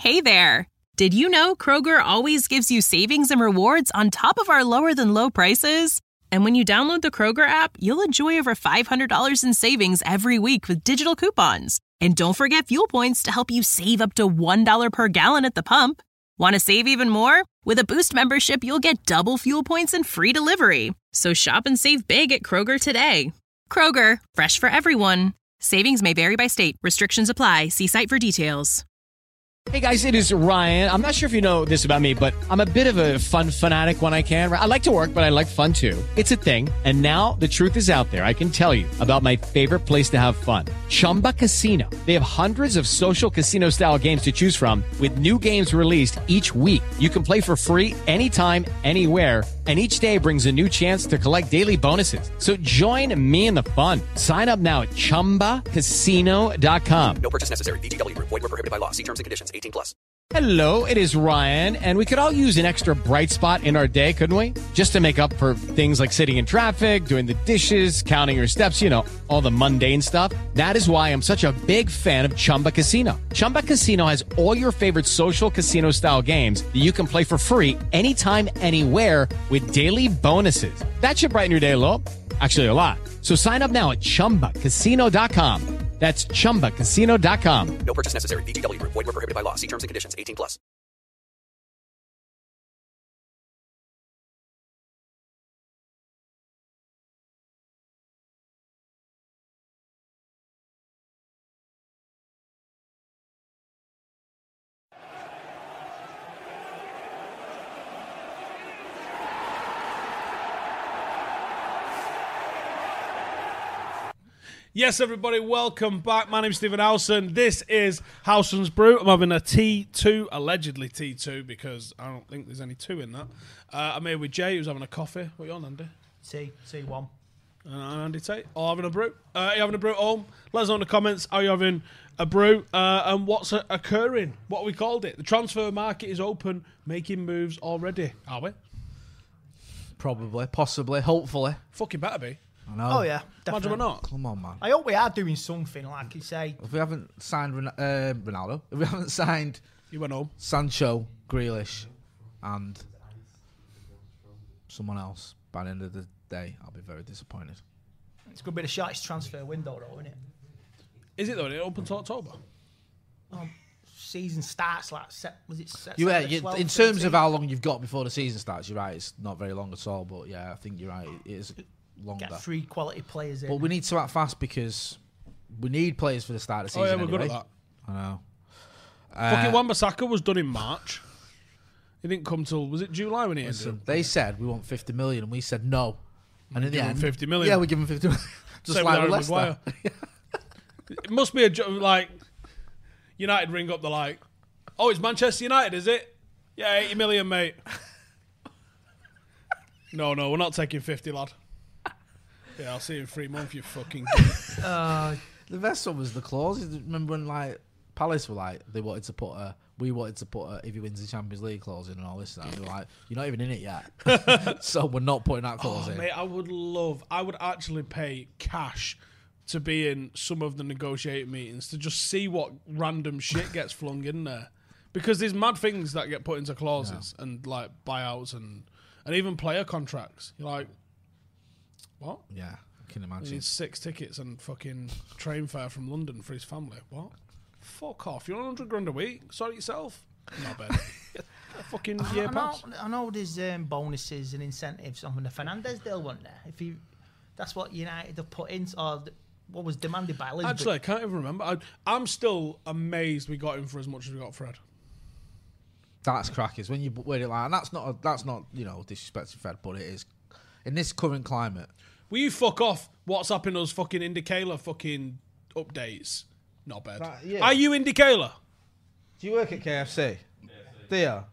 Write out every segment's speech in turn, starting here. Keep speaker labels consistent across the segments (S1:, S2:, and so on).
S1: Hey there! Did you know Kroger always gives you savings and rewards on top of our lower-than-low prices? And when you download the Kroger app, you'll enjoy over $500 in savings every week with digital coupons. And don't forget fuel points to help you save up to $1 per gallon at the pump. Want to save even more? With a Boost membership, you'll get double fuel points and free delivery. So shop and save big at Kroger today. Kroger, fresh for everyone. Savings may vary by state. Restrictions apply. See site for details.
S2: Hey guys, it is Ryan. I'm not sure if you know this about me, but I'm a bit of a fun fanatic when I can. I like to work, but I like fun too. It's a thing. And now the truth is out there. I can tell you about my favorite place to have fun. Chumba Casino. They have hundreds of social casino style games to choose from with new games released each week. You can play for free anytime, anywhere. And each day brings a new chance to collect daily bonuses. So join me in the fun. Sign up now at ChumbaCasino.com.
S3: No purchase necessary. VGW. Void where prohibited by law. See terms and conditions. 18 plus.
S2: Hello, it is Ryan, and we could all use an extra bright spot in our day, couldn't we? Just to make up for things like sitting in traffic, doing the dishes, counting your steps, you know, all the mundane stuff. That is why I'm such a big fan of Chumba Casino. Chumba Casino has all your favorite social casino-style games that you can play for free anytime, anywhere with daily bonuses. That should brighten your day a little. Actually, a lot. So sign up now at ChumbaCasino.com. That's ChumbaCasino.com.
S3: No purchase necessary. VGW. Void where prohibited by law. See terms and conditions. 18 plus.
S4: Yes, everybody, welcome back. My name's Stephen Howson. This is Howson's Brew. I'm having a T2, allegedly T2, because I don't think there's any 2 in that. I'm here with Jay, who's having a coffee. What are you on, Andy?
S5: T1.
S4: Andy Tate, all having a brew. Are you having a brew at home? Let us know in the comments how you're having a brew and what's occurring. What have we called it? The transfer market is open, making moves already. Are we?
S6: Probably, possibly, hopefully.
S4: Fucking better be.
S6: I know.
S5: Oh, yeah, definitely.
S4: Imagine we're not.
S6: Come on, man.
S5: I hope we are doing something, like you say.
S6: If we haven't signed Ronaldo, if we haven't signed
S4: You went home.
S6: Sancho, Grealish, and someone else by the end of the day, I'll be very disappointed.
S5: It's going to be the shortest transfer window, though, isn't it?
S4: Is it, though? Is it open till October?
S5: Season starts like
S6: in terms of how long you've got before the season starts, you're right. It's not very long at all, but yeah, I think you're right. It is longer.
S5: Get 3 quality players in.
S6: But we need to act fast because we need players for the start of the season.
S4: Oh, yeah, we're
S6: anyway.
S4: good at that.
S6: I know.
S4: Fucking Wan-Bissaka was done in March. He didn't come till, was it July when he
S6: ended? They said we want 50 million and we said no. And in the end,
S4: 50 million.
S6: Yeah, we give him 50 million. Just
S4: Same
S6: like
S4: with
S6: Leicester.
S4: Maguire. It must be a like United ring up the like, oh, it's Manchester United, is it? Yeah, 80 million, mate. No, we're not taking 50, lad. Yeah, I'll see you in 3 months, you fucking
S6: The best one was the clause. Remember when like Palace were like we wanted to put a if he wins the Champions League clause in and all this and that. They were like, you're not even in it yet. So we're not putting that clause in.
S4: Mate, I would actually pay cash to be in some of the negotiating meetings to just see what random shit gets flung in there. Because there's mad things that get put into clauses and like buyouts and even player contracts. You're like, what?
S6: Yeah, I can imagine.
S4: He needs 6 tickets and fucking train fare from London for his family. What? Fuck off. You're on 100 grand a week. Sort it yourself. Not bad. A fucking year pass.
S5: I know there's bonuses and incentives on the Fernandes deal, wasn't there? That's what United have put in, or what was demanded by Lisbon.
S4: Actually, I can't even remember. I'm still amazed we got him for as much as we got Fred.
S6: That's crackers when you word it like, and that's not disrespect to Fred, but it is in this current climate.
S4: Will you fuck off? WhatsApping us fucking Indicator fucking updates. Not bad. Yeah. Are you Indicator?
S6: Do you work at KFC? Do you?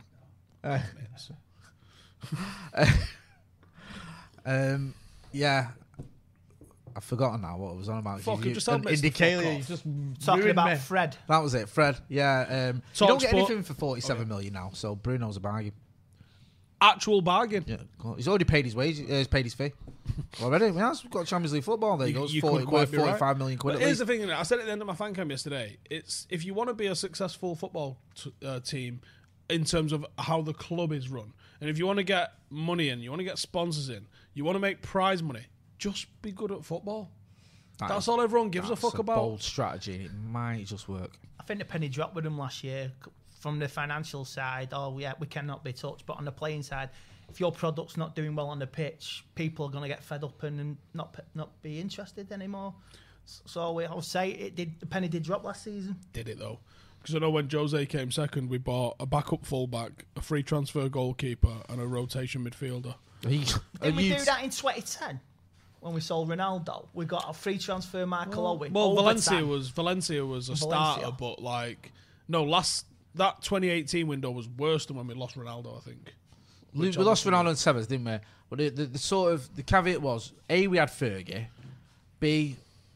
S6: Yeah. I've forgotten now what I was on about.
S4: Indicator.
S6: You just
S5: talking about
S6: me.
S5: Fred.
S6: That was it, Fred. Yeah. You don't get anything for 47 million now, so Bruno's a bargain.
S4: Actual bargain.
S6: Yeah, cool. He's already paid his wage. He's paid his fee already. We've got Champions League football. There he goes.
S4: You
S6: 40,
S4: could quite be right.
S6: 45 million quid.
S4: But
S6: At
S4: here's
S6: least.
S4: the thing. I said it at the end of my fan cam yesterday. It's if you want to be a successful football team in terms of how the club is run, and if you want to get money in, you want to get sponsors in, you want to make prize money, just be good at football. That's all everyone gives a fuck about.
S6: Bold strategy, and it might just work.
S5: I think the penny dropped with them last year from the financial side. Oh, yeah, we cannot be touched. But on the playing side, if your product's not doing well on the pitch, people are going to get fed up and not be interested anymore. So I would say the penny did drop last season.
S4: Did it though? Because I know when Jose came second, we bought a backup fullback, a free transfer goalkeeper, and a rotation midfielder.
S5: Didn't we do that in 2010? When we sold Ronaldo, we got a free transfer Michael Owen.
S4: Well,
S5: overtime.
S4: Valencia was a starter, but that 2018 window was worse than when we lost Ronaldo, I think.
S6: We lost Ronaldo in sevens, didn't we? But the sort of the caveat was A, we had Fergie, B,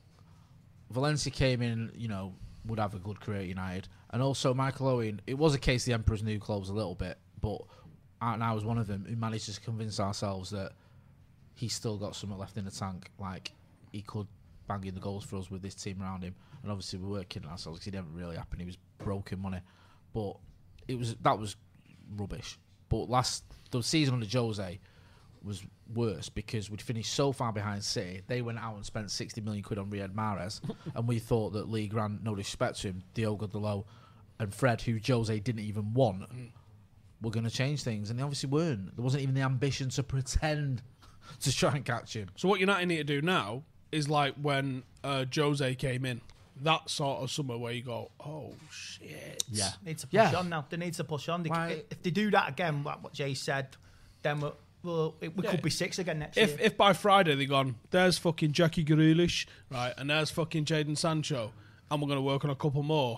S6: Valencia came in, would have a good career at United, and also Michael Owen. It was a case the Emperor's new clothes a little bit, but Art and I was one of them who managed to convince ourselves that he's still got something left in the tank. Like, he could bang in the goals for us with this team around him. And obviously we're working ourselves because it didn't really happen. He was broken money. But that was rubbish. But the season under Jose was worse because we'd finished so far behind City. They went out and spent 60 million quid on Riyad Mahrez. And we thought that Lee Grant, no disrespect to him, Diogo Dalot and Fred, who Jose didn't even want, were going to change things. And they obviously weren't. There wasn't even the ambition to pretend to try and catch him.
S4: So what United need to do now is like when Jose came in, that sort of summer where you go, oh shit.
S5: Yeah. Need to push on now. They need to push on. If they do that again, like what Jay said, then we could be six again next year.
S4: If by Friday they're gone, there's fucking Jackie Grealish, right, and there's fucking Jadon Sancho, and we're going to work on a couple more.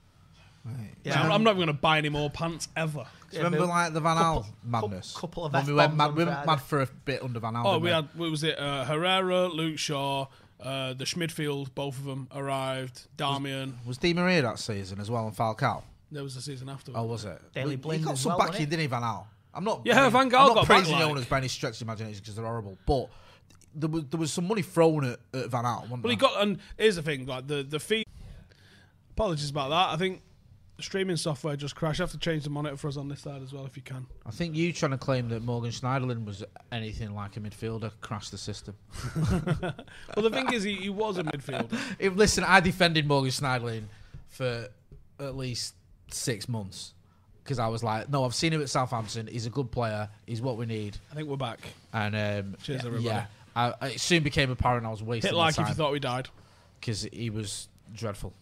S4: Right. Yeah, I'm not even going to buy any more pants ever.
S6: Remember like the Van Gaal madness?
S5: Couple of
S6: when we went mad for a bit under Van Gaal.
S4: Oh, was it Herrera, Luke Shaw, the Schmidfield, both of them arrived. Darmian.
S6: Was Di Maria that season as well, and Falcao?
S4: There was the season after.
S6: Oh, was it?
S5: Daley Blind
S6: he got some back in, didn't he, Van Gaal? I'm not.
S4: Yeah, Van Gaal
S6: I'm not
S4: got
S6: praising
S4: back,
S6: the owners by any stretch of the imagination because they're horrible, but there was some money thrown at Van Gaal.
S4: Well, he got, and here's the thing, like the fee. Apologies about that. I think streaming software just crashed. I have to change the monitor for us on this side as well if you can.
S6: I think you trying to claim that Morgan Schneiderlin was anything like a midfielder crashed the system.
S4: Well, the thing is, he was a midfielder.
S6: Listen, I defended Morgan Schneiderlin for at least 6 months because I was like, no, I've seen him at Southampton. He's a good player. He's what we need.
S4: I think we're back.
S6: And
S4: cheers, everybody.
S6: Yeah, it soon became apparent I was wasting
S4: Hit like
S6: time
S4: if you thought we died.
S6: Because he was dreadful.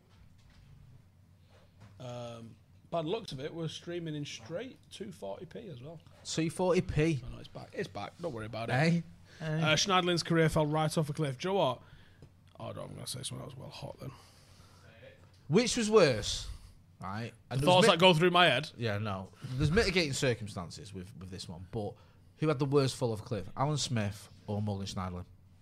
S4: By the looks of it, we're streaming in straight 240p as well.
S6: 240p?
S4: Oh, no, it's back. It's back. Don't worry about it.
S6: Hey?
S4: Schneiderlin's career fell right off a cliff. Do you know what? Oh, no, I'm going to say something that was well hot then.
S6: Which was worse, right?
S4: The thoughts that go through my head.
S6: Yeah, no. There's mitigating circumstances with this one, but who had the worst fall off a cliff? Alan Smith or Morgan Schneiderlin?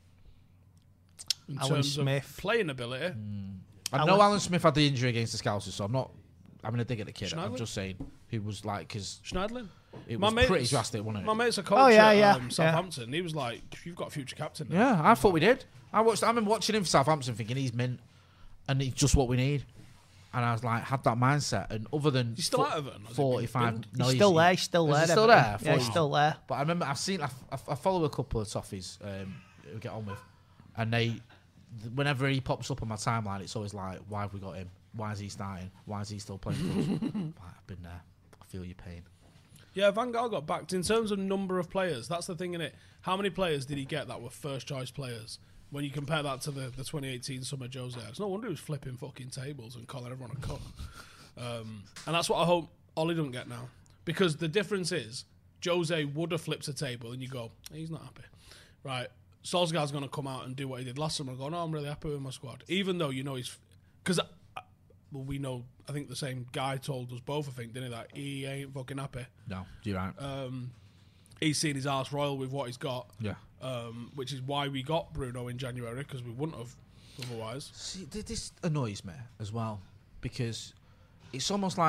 S4: In
S5: Alan
S4: terms
S5: Smith.
S4: of playing ability.
S6: I know Alan Smith had the injury against the Scousers, so I'm not having a dig at the kid.
S4: Schneiderlin?
S6: I'm just saying he was like, because
S4: Schneiderlin?
S6: it was pretty drastic, wasn't it?
S4: My mate's a coach at Southampton.
S5: Yeah.
S4: He was like, you've got a future captain now.
S6: Yeah, I thought we did. I remember watching him for Southampton thinking he's mint and he's just what we need. And I was like, had that mindset. And other than
S4: He's still out of it.
S6: 45, no,
S5: He's still there. He's still there.
S6: Is he still there?
S5: Yeah, he's still there.
S6: But I remember I follow a couple of Toffees who get on with, and whenever he pops up on my timeline, it's always like, why have we got him? Why is he starting? Why is he still playing for us? I've been there. I feel your pain.
S4: Yeah, Van Gaal got backed. In terms of number of players, that's the thing, innit? How many players did he get that were first choice players? When you compare that to the 2018 summer Jose, it's no wonder he was flipping fucking tables and calling everyone a cunt. And that's what I hope Ollie don't get now. Because the difference is, Jose would have flipped a table and you go, he's not happy. Right, Solskjaer's going to come out and do what he did last summer and go, no, I'm really happy with my squad. Even though you know he's... Because, we know, I think the same guy told us both, I think, didn't he, that he ain't fucking happy.
S6: No, you're right.
S4: He's seen his arse royal with what he's got.
S6: Yeah.
S4: Which is why we got Bruno in January, because we wouldn't have otherwise.
S6: See, this annoys me as well, because it's almost like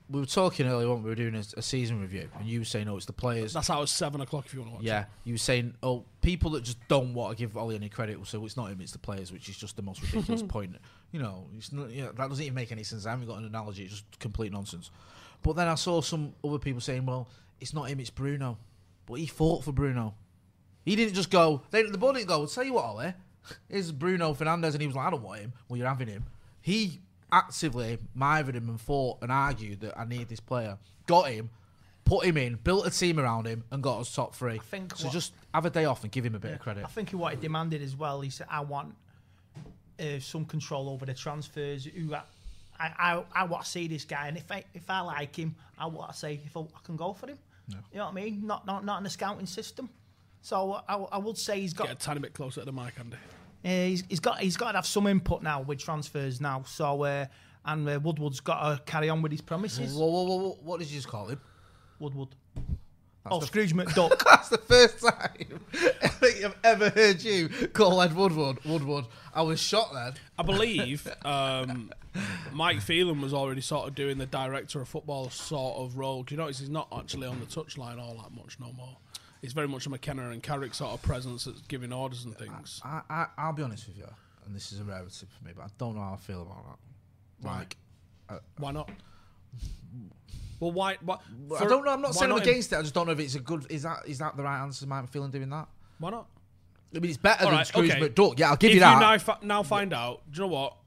S6: we were talking earlier on. We were doing a season review, and you were saying, "Oh, it's the players."
S4: That's how it's 7 o'clock if you want to watch
S6: Yeah,
S4: it.
S6: you were saying, "Oh, people that just don't want to give Ollie any credit, so it's not him, it's the players," which is just the most ridiculous point. You know, it's not, that doesn't even make any sense. I haven't got an analogy; it's just complete nonsense. But then I saw some other people saying, "Well, it's not him, it's Bruno," but he fought for Bruno. He didn't just go. The ball didn't go. I'll tell you what, Ollie, here's Bruno Fernandes, and he was like, "I don't want him." Well, you're having him. He actively mithered him and fought and argued that I need this player. Got him, put him in, built a team around him, and got us top 3. So just have a day off and give him a bit of credit.
S5: I think what he demanded as well, he said, I want some control over the transfers. I want to see this guy, and if I like him, I want to say if I can go for him. Yeah. You know what I mean? Not in the scouting system. So I would say he's got...
S4: Get a tiny bit closer to the mic, Andy.
S5: He's got to have some input now with transfers now. So and Woodward's got to carry on with his promises.
S6: Whoa. What did you just call him?
S5: Woodward. Scrooge McDuck.
S6: That's the first time I think I've ever heard you call Ed Woodward. I was shocked then.
S4: I believe Mike Phelan was already sort of doing the director of football sort of role. Do you notice he's not actually on the touchline all that much no more? He's very much a McKenna and Carrick sort of presence that's giving orders and things.
S6: I'll be honest with you, and this is a rarity for me, but I don't know how I feel about that.
S4: Why not? Well, why
S6: I don't know. I'm not saying I'm against it. I just don't know if it's a good. Is that the right answer? Mike Phelan doing that?
S4: Why not?
S6: I mean, it's better than Scrooge
S4: okay.
S6: McDuck. Yeah, I'll give you that.
S4: If you now find out, do you know what?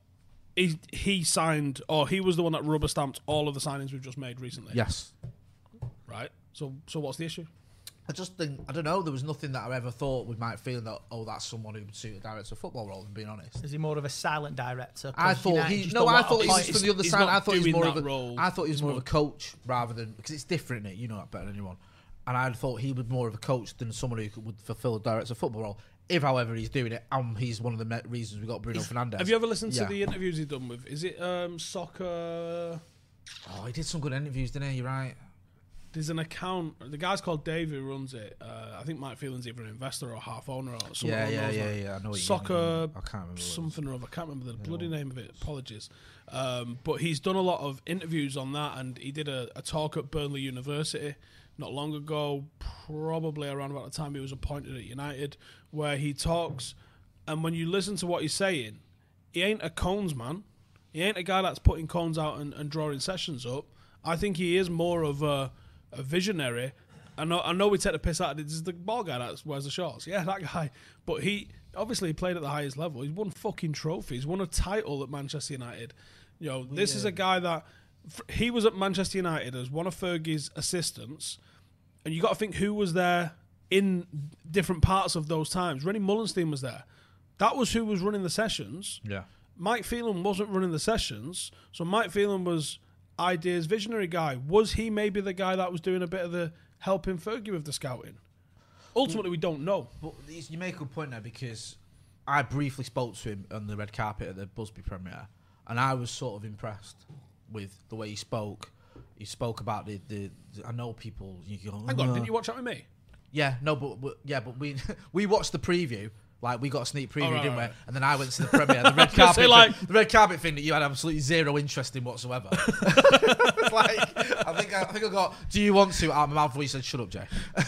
S4: He signed, or he was the one that rubber stamped all of the signings we've just made recently.
S6: Yes.
S4: Right. So what's the issue?
S6: I just think, I don't know, there was nothing that I ever thought we might feel that, that's someone who would suit a director of football role, being honest.
S5: Is he more of a silent director?
S6: I thought he was from the other side. I thought he was more of a
S4: role.
S6: I thought he was more of a coach rather than, because it's different, innit? You know that better than anyone. And I thought he was more of a coach than someone who would fulfill a director of football role. If, however, he's doing it, he's one of the reasons we got Bruno Fernandes.
S4: Have you ever listened to the interviews he's done with? Is it Soccer?
S6: Oh, he did some good interviews, didn't he? You're right.
S4: There's an account. The guy's called Dave who runs it. I think Mike Phelan's either an investor or half owner or something.
S6: Yeah. I know what
S4: Soccer.
S6: I can't remember
S4: something or other. I can't remember the bloody name of it. Apologies. But he's done a lot of interviews on that, and he did a talk at Burnley University not long ago, probably around about the time he was appointed at United, where he talks, and when you listen to what he's saying, he ain't a cones man. He ain't a guy that's putting cones out and drawing sessions up. I think he is more of a visionary. I know we take the piss out of it. This is the ball guy that wears the shorts. Yeah, that guy. But he obviously played at the highest level. He's won fucking trophies. Won a title at Manchester United. You know, this is a guy that he was at Manchester United as one of Fergie's assistants, and you got to think who was there in different parts of those times. Rennie Mullenstein was there. That was who was running the sessions.
S6: Yeah.
S4: Mike Phelan wasn't running the sessions, so Mike Phelan was ideas visionary guy. Was he maybe the guy that was doing a bit of the helping Fergie with the scouting? Ultimately, we don't know.
S6: But you make a good point there, because I briefly spoke to him on the red carpet at the Busby premiere, and I was sort of impressed with the way he spoke. He spoke about the I know people. You go,
S4: Hang on, didn't you watch that with me?
S6: Yeah, no, but we we watched the preview. Like, we got a sneak preview, didn't we? And then I went to the premiere. The red carpet, the red carpet thing that you had absolutely zero interest in whatsoever. It's like, I think I got, do you want to, out of my mouth, where you said, shut up, Jay.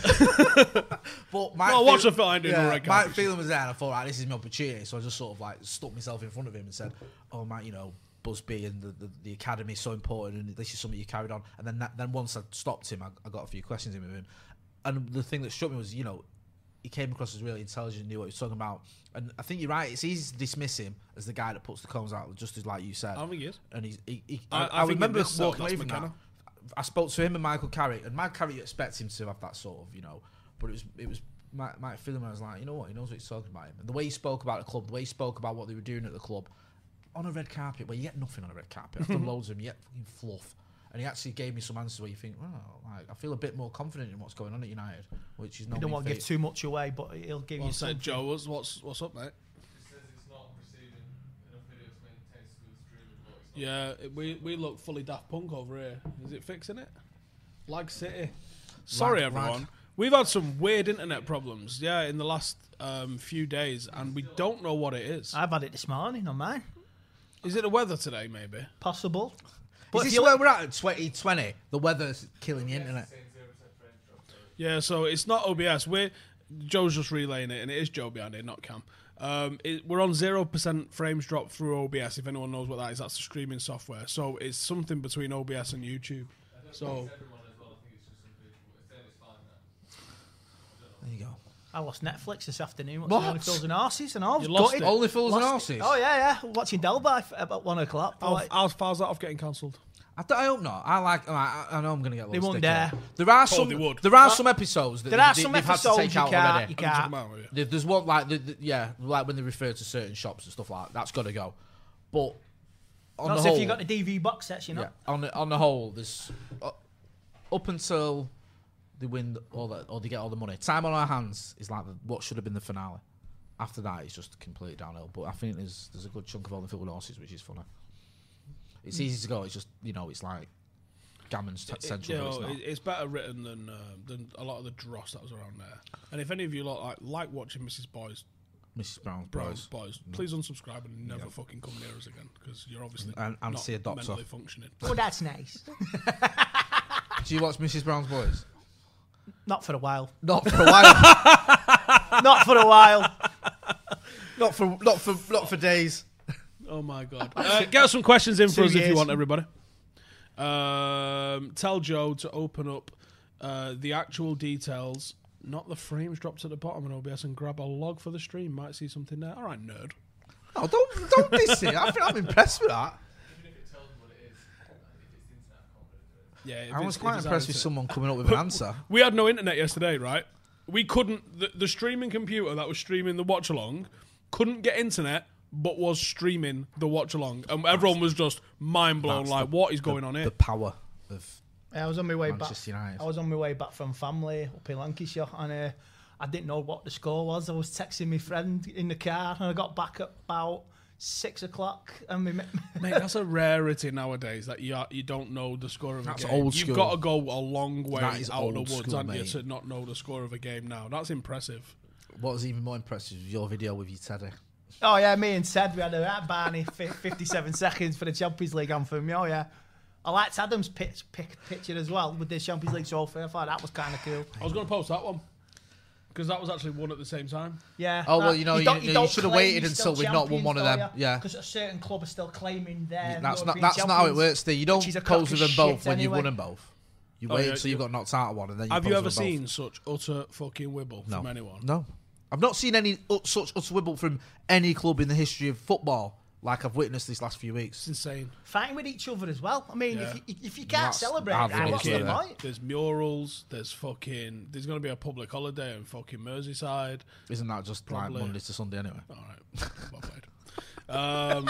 S6: But
S4: watch the film I did on the red carpet.
S6: Mike Phelan was there, and I thought, right, this is my opportunity. So I just sort of like stuck myself in front of him and said, oh, Mike, Busby and the academy is so important, and this is something you carried on. And then once I stopped him, I got a few questions in with him. And the thing that struck me was, he came across as really intelligent, knew what he was talking about. And I think you're right. It's easy to dismiss him as the guy that puts the cones out, just as like you said.
S4: I don't think he is.
S6: And
S4: I
S6: remember walking away from
S4: McKenna.
S6: that. I spoke to him and Michael Carrick, and Michael Carrick, you expect him to have that sort of, but it was Mike Phelan. I was like, you know what? He knows what he's talking about him. And the way he spoke about the club, the way he spoke about what they were doing at the club, on a red carpet, where you get nothing on a red carpet. I've done loads of them, you get fucking fluff. And he actually gave me some answers where you think, I feel a bit more confident in what's going on at United, which is not.
S5: You don't want to give too much away, but he'll give you something.
S4: Joe, what's up, mate?
S7: He says it's not receiving enough videos to maintain smooth streaming.
S4: Yeah, we look fully Daft Punk over here. Is it fixing it? Lag City. Sorry, everyone. We've had some weird internet problems, in the last few days, and we don't know what it is.
S5: I've had it this morning on mine.
S4: Is it the weather today, maybe?
S5: Possible. But
S6: Is
S5: if
S6: this
S5: you
S6: where we're at 2020? The weather's killing the internet.
S4: Yeah, so it's not OBS. Joe's just relaying it, and it is Joe behind it, not Cam. We're on 0% frames drop through OBS. If anyone knows what that is, that's the streaming software. So it's something between OBS and YouTube. So
S6: There you go.
S5: I lost Netflix this afternoon.
S6: What?
S5: Watching Only Fools and Horses, and I was
S4: You lost
S5: gutted.
S4: it?
S6: Only Fools and
S5: Lost it.
S6: Horses?
S5: Oh yeah. Watching Delby about 1 o'clock.
S4: how far's that off getting cancelled?
S6: I hope not. I know I'm going to get.
S5: They
S6: lost
S5: won't
S6: sticker.
S5: dare.
S6: There are
S4: Oh,
S6: some.
S4: they would.
S6: There are some episodes that
S5: There are
S6: they've
S5: some
S6: had to
S5: episodes
S6: take
S5: you
S6: out
S5: can't.
S6: already.
S5: You can't.
S6: There's one like like when they refer to certain shops and stuff like that. That's got to go. But on
S5: Not
S6: the
S5: as
S6: whole,
S5: if you got the DV box sets, you know.
S6: yeah, on the whole, there's up until they win all that or they get all the money. Time on Our Hands is like what should have been the finale. After that, it's just completely downhill. But I think there's a good chunk of Only Fools and Horses, which is funny. It's easy to go. It's just it's like Gammon's central. But it's not.
S4: It's better written than a lot of the dross that was around there. And if any of you like watching Mrs.
S6: Mrs. Brown's
S4: Brown's
S6: Boys.
S4: Boys, please unsubscribe and never fucking come near us again because you're obviously
S6: And
S4: not
S6: see a doctor.
S4: mentally functioning.
S5: Oh, that's nice.
S6: Do you watch Mrs. Brown's Boys?
S5: Not for a while.
S6: Not for a while.
S5: Not for a while.
S6: not for days.
S4: Oh my god! Get some questions in for
S5: 2
S4: us if you
S5: years.
S4: want, everybody. Tell Joe to open up the actual details, not the frames dropped at the bottom in OBS, and grab a log for the stream. Might see something there. All right, nerd.
S6: Oh, don't diss it. I think I'm impressed with that.
S7: Even if it tells them what it is, if it's internet, I can't really do it.
S4: Yeah, if
S6: I
S4: it's-
S6: was
S4: if
S6: quite
S4: it's
S6: impressed
S4: our
S6: with
S4: internet.
S6: someone coming up with an answer.
S4: We had no internet yesterday, right? We couldn't. The streaming computer that was streaming the watch along couldn't get internet, but was streaming the watch along, and everyone was just mind blown.
S6: That's
S4: Like, what is going on here?
S6: The power of
S5: I was on my way
S6: Manchester
S5: back.
S6: United.
S5: I was on my way back from family up in Lancashire, and I didn't know what the score was. I was texting my friend in the car, and I got back at about 6 o'clock, and
S4: Mate, that's a rarity nowadays that you don't know the score of
S6: That's
S4: a game.
S6: old
S4: You've
S6: school.
S4: got to go a long way
S6: That is
S4: out of the
S6: old
S4: woods,
S6: school,
S4: haven't you,
S6: mate.
S4: to not know the score of a game now. That's impressive.
S6: What was even more impressive was your video with your Teddy.
S5: oh yeah, me and Ted, we had a Barney 57 seconds for the Champions League anthem. Oh yeah. I liked Adam's picture as well with the Champions League trophy. I thought that was kind of cool.
S4: I was going to post that one because that was actually won at the same time.
S5: Yeah.
S6: Oh, well, you know, you
S5: don't
S6: should have
S5: claim
S6: waited
S5: you're
S6: until
S5: still
S6: we'd not won
S5: champions,
S6: one of
S5: do
S6: them.
S5: ya?
S6: Yeah.
S5: Because a certain club are still claiming their
S6: That's not
S5: European
S6: how it
S5: champions,
S6: works. Steve. You don't
S5: which is a
S6: pose with
S5: crock
S6: them
S5: of
S6: both
S5: shit
S6: when you've
S5: anyway.
S6: won them both. You
S4: Oh,
S6: wait
S4: yeah,
S6: until you got knocked out of one, and then you
S4: Have
S6: pose
S4: you
S6: with
S4: ever
S6: them both.
S4: seen such utter fucking wibble from anyone?
S6: No, I've not seen any such utter wibble from any club in the history of football like I've witnessed these last few weeks.
S4: It's insane.
S5: Fighting with each other as well. I mean,
S4: Yeah.
S5: if you can't
S6: That's
S5: celebrate
S6: hardly
S5: that, what's the
S6: ridiculous.
S5: point?
S4: There's murals. There's going to be a public holiday in fucking Merseyside.
S6: Isn't that just
S4: Probably.
S6: like Monday to Sunday anyway?
S4: All right, well played.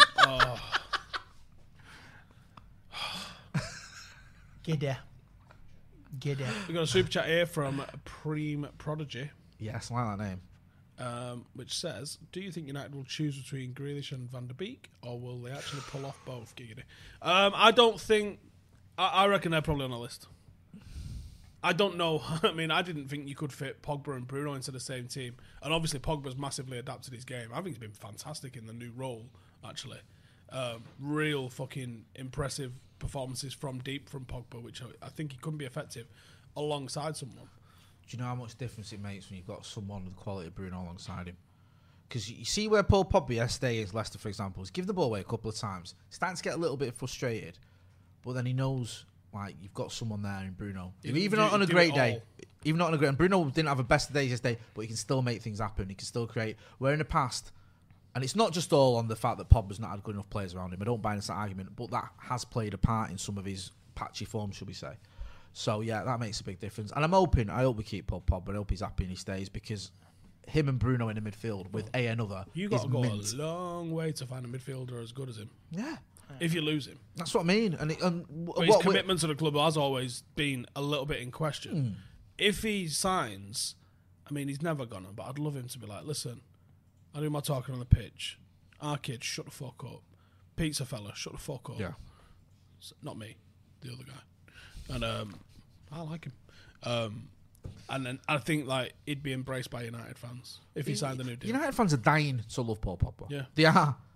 S5: Giddy.
S4: We got a super chat here from Preem Prodigy,
S6: Yes, I like that name.
S4: which says, "Do you think United will choose between Grealish and Van der Beek, or will they actually pull off both?" Giggity. I don't think. I reckon they're probably on a list. I don't know. I mean, I didn't think you could fit Pogba and Bruno into the same team, and obviously Pogba's massively adapted his game. I think he's been fantastic in the new role. Actually, real fucking impressive performances from deep from Pogba, which I think he couldn't be effective alongside someone.
S6: Do you know how much difference it makes when you've got someone with the quality of Bruno alongside him? Because you see where Paul Pogba yesterday is, Leicester, for example, he's given the ball away a couple of times. Starting to get a little bit frustrated, but then he knows, like, you've got someone there in Bruno. Even on a great day, even not on a great, and Bruno didn't have a best of days yesterday, but he can still make things happen. He can still create. Where in the past, and it's not just all on the fact that Pogba's not had good enough players around him. I don't buy into that argument, but that has played a part in some of his patchy form, should we say. So, yeah, that makes a big difference. And I hope we keep Paul Pogba. I hope he's happy and he stays, because him and Bruno in the midfield with another
S4: You got
S6: is
S4: to go
S6: mint.
S4: a long way to find a midfielder as good as him.
S6: Yeah,
S4: If you lose him.
S6: that's what I mean. And
S4: But his commitment to the club has always been a little bit in question. If he signs, I mean, he's never gonna, but I'd love him to be like, listen, I do my talking on the pitch. Our kids, shut the fuck up. Pizza fella, shut the fuck up.
S6: Yeah.
S4: Not me, the other guy. And I like him. And then I think like he'd be embraced by United fans if he signed the new deal.
S6: United fans are dying to love Paul Pogba.
S4: Yeah.
S6: They are.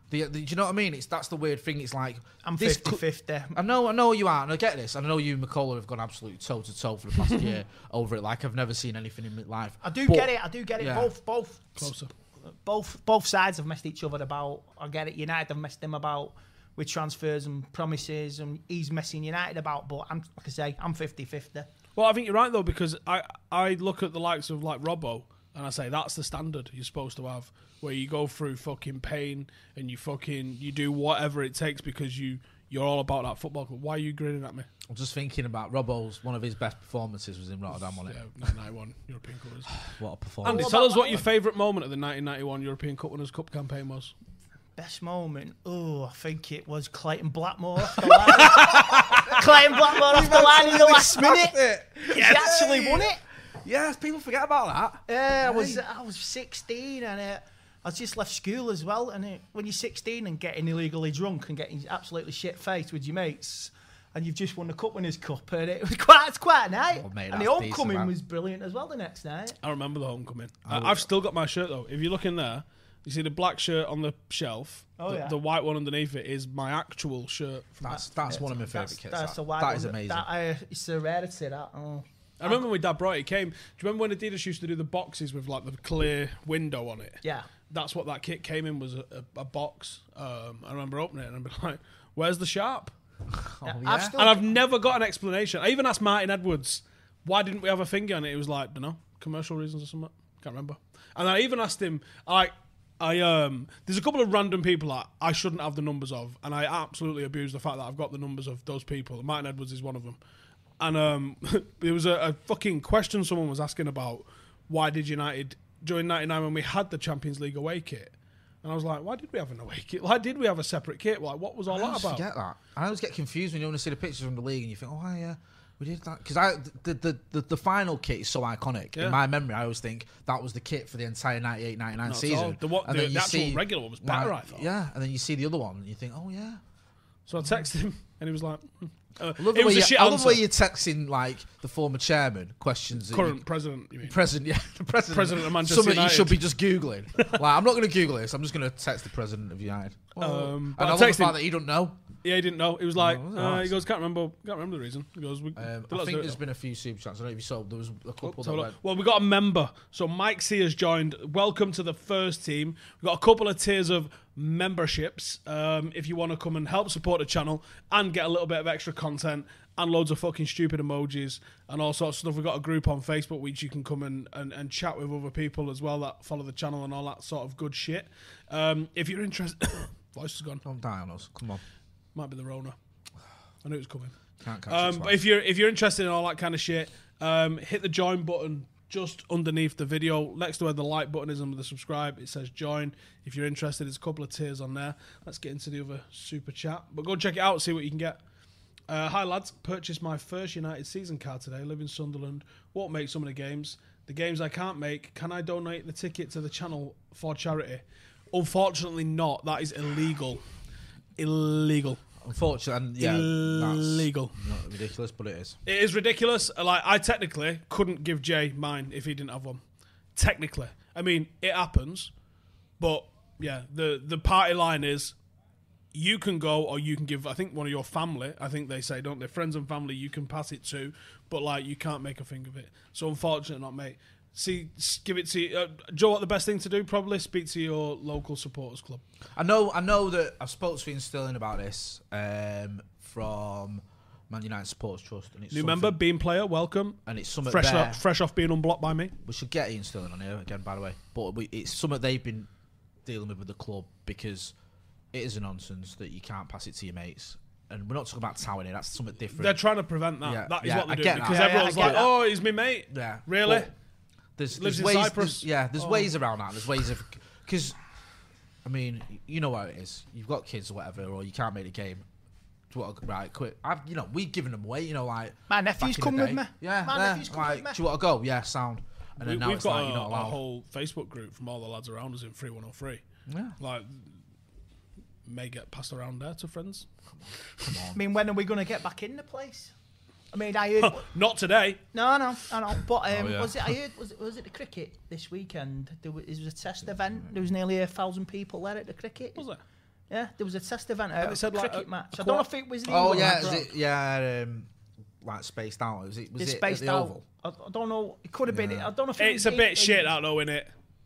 S6: Do you know what I mean? That's the weird thing. It's like
S5: I'm
S6: this
S5: 50-50.
S6: I know you are, and I get this. And I know you and McCullough have gone absolutely toe to toe for the past year over it. Like I've never seen anything in my life.
S5: I do get it.
S6: Yeah.
S5: Both
S4: Closer.
S5: Both sides have messed each other about. I get it. United have messed him about with transfers and promises, and he's messing United about. But I'm 50-50.
S4: Well, I think you're right though, because I look at the likes of like Robbo and I say that's the standard you're supposed to have, where you go through fucking pain and you do whatever it takes because you're all about that football club. Why are you grinning at me?
S6: I'm just thinking about Robbo's. One of his best performances was in Rotterdam, wasn't it?
S4: Yeah, 1991 European Cup.
S6: What a performance!
S4: Andy, tell us what your favourite moment of the 1991 European Cup Winners' Cup campaign was.
S5: Best moment? Oh, I think it was Clayton Blackmore off the line. Clayton Blackmore off the line in the last minute. He actually won it.
S6: Yes, people forget about that.
S5: Yeah, I was 16 and I just left school as well. And when you're 16 and getting illegally drunk and getting absolutely shit-faced with your mates, and you've just won the Cup Winners' Cup, and it's quite a night.
S6: Oh, mate,
S5: and the
S6: that's
S5: homecoming
S6: decent,
S5: was brilliant as well the next night.
S4: I remember the homecoming. I've still got my shirt though. If you look in there, you see the black shirt on the shelf.
S5: Oh, yeah.
S4: The white one underneath it is my actual shirt.
S6: That's one of my favourite kits.
S5: That's a
S6: that is amazing.
S5: It's a rarity, that. Oh.
S4: I remember when my dad brought it. It came. Do you remember when Adidas used to do the boxes with like the clear window on it?
S5: Yeah.
S4: That's what that kit came in, was a box. I remember opening it and I'd be like, "Where's the sharp?" I've never got an explanation. I even asked Martin Edwards, "Why didn't we have a finger on it?" He was like, "Don't know, commercial reasons or something." Can't remember. And I even asked him, there's a couple of random people that I shouldn't have the numbers of, and I absolutely abuse the fact that I've got the numbers of those people. Martin Edwards is one of them. And there was a fucking question someone was asking about why did United, during 99 when we had the Champions League away kit, and I was like, why did we have an away kit? Why did we have a separate kit? Like, what was all that about?
S6: I forget that. I always get confused when you only see the pictures from the league and you think, oh, yeah, we did that. Because the final kit is so iconic. Yeah. In my memory, I always think that was the kit for the entire 98-99 season.
S4: The actual regular one was better, I thought.
S6: Yeah, and then you see the other one and you think, oh, yeah.
S4: So I texted him and he was like...
S6: I love the way you're texting like the former chairman questions.
S4: Current president, you mean?
S6: President
S4: of Manchester
S6: Something
S4: United.
S6: you should be just Googling. Like, I'm not going to Google this. I'm just going to text the president of United. And I love the fact that he don't know.
S4: Yeah, he didn't know. He was like, he goes, can't remember the reason. He goes,
S6: I think there's been a few super chats. I don't know if you saw. There was a couple that went.
S4: Well, we got a member. So Mike C has joined. Welcome to the first team. We've got a couple of tiers of memberships. If you want to come and help support the channel and get a little bit of extra content and loads of fucking stupid emojis and all sorts of stuff. We've got a group on Facebook which you can come and chat with other people as well that follow the channel and all that sort of good shit. If you're interested... Voice is gone.
S6: Don't die on us. Come on.
S4: Might be the Rona. I knew it was coming.
S6: Can't catch it.
S4: But if you're interested in all that kind of shit, hit the join button just underneath the video. Next to where the like button is and the subscribe, it says join. If you're interested, there's a couple of tiers on there. Let's get into the other super chat. But go check it out, see what you can get. Hi lads, purchased my first United season card today. Live in Sunderland. Won't make some of the games. The games I can't make, can I donate the ticket to the channel for charity? Unfortunately not. That is illegal. Illegal.
S6: Unfortunately, yeah,
S4: illegal.
S6: That's not ridiculous, but it is.
S4: It is ridiculous. Like, I technically couldn't give Jay mine if he didn't have one. Technically. I mean, it happens. But, yeah, the party line is you can go or you can give, I think, one of your family. I think they say, don't they? Friends and family, you can pass it to. But, like, you can't make a thing of it. So, unfortunately not, mate. Give it to Joe. What the best thing to do? Probably speak to your local supporters club.
S6: I know that I've spoken to Ian Sterling about this from Man United Supporters Trust. And it's
S4: new member, Beam player, welcome.
S6: And it's something
S4: fresh off being unblocked by me.
S6: We should get Ian Sterling on here again, by the way. But it's something they've been dealing with the club because it is a nonsense that you can't pass it to your mates. And we're not talking about touting it. That's something different.
S4: They're trying to prevent that.
S6: Yeah,
S4: that is what they're doing because
S6: that.
S4: everyone's like, "Oh, he's my mate."
S6: Yeah,
S4: really.
S6: There's
S4: lives
S6: ways,
S4: in Cyprus.
S6: There's ways around that. There's ways of because, I mean, you know what it is. You've got kids or whatever, or you can't make the game. Right, quit. We've given them away. My
S5: nephew's coming with me.
S6: Yeah, my nephew's coming with me. Do you want to go? Yeah, sound. And then now
S4: we've got
S6: a
S4: whole Facebook group from all the lads around us in 3103.
S6: Yeah,
S4: like may get passed around there to friends.
S6: Come on.
S5: I mean, when are we going to get back in the place? I mean, I heard
S4: not today.
S5: No. I know. But was it the cricket this weekend? It was a test event. There was nearly 1,000 people there at the cricket.
S4: Was it?
S5: Yeah, there was a test event
S4: And
S5: out,
S4: it said,
S5: a
S4: like,
S5: cricket
S4: a
S5: match. I
S4: quar-
S5: don't know if it was the
S6: Oh
S5: England
S6: yeah,
S5: match.
S6: is it, yeah, like spaced out. Was it
S5: It's
S6: at
S5: spaced
S6: the
S5: out.
S6: Oval?
S5: I don't know. It could have been. I don't know if
S4: It's
S5: it
S4: a
S5: was
S4: bit shit, that though, innit?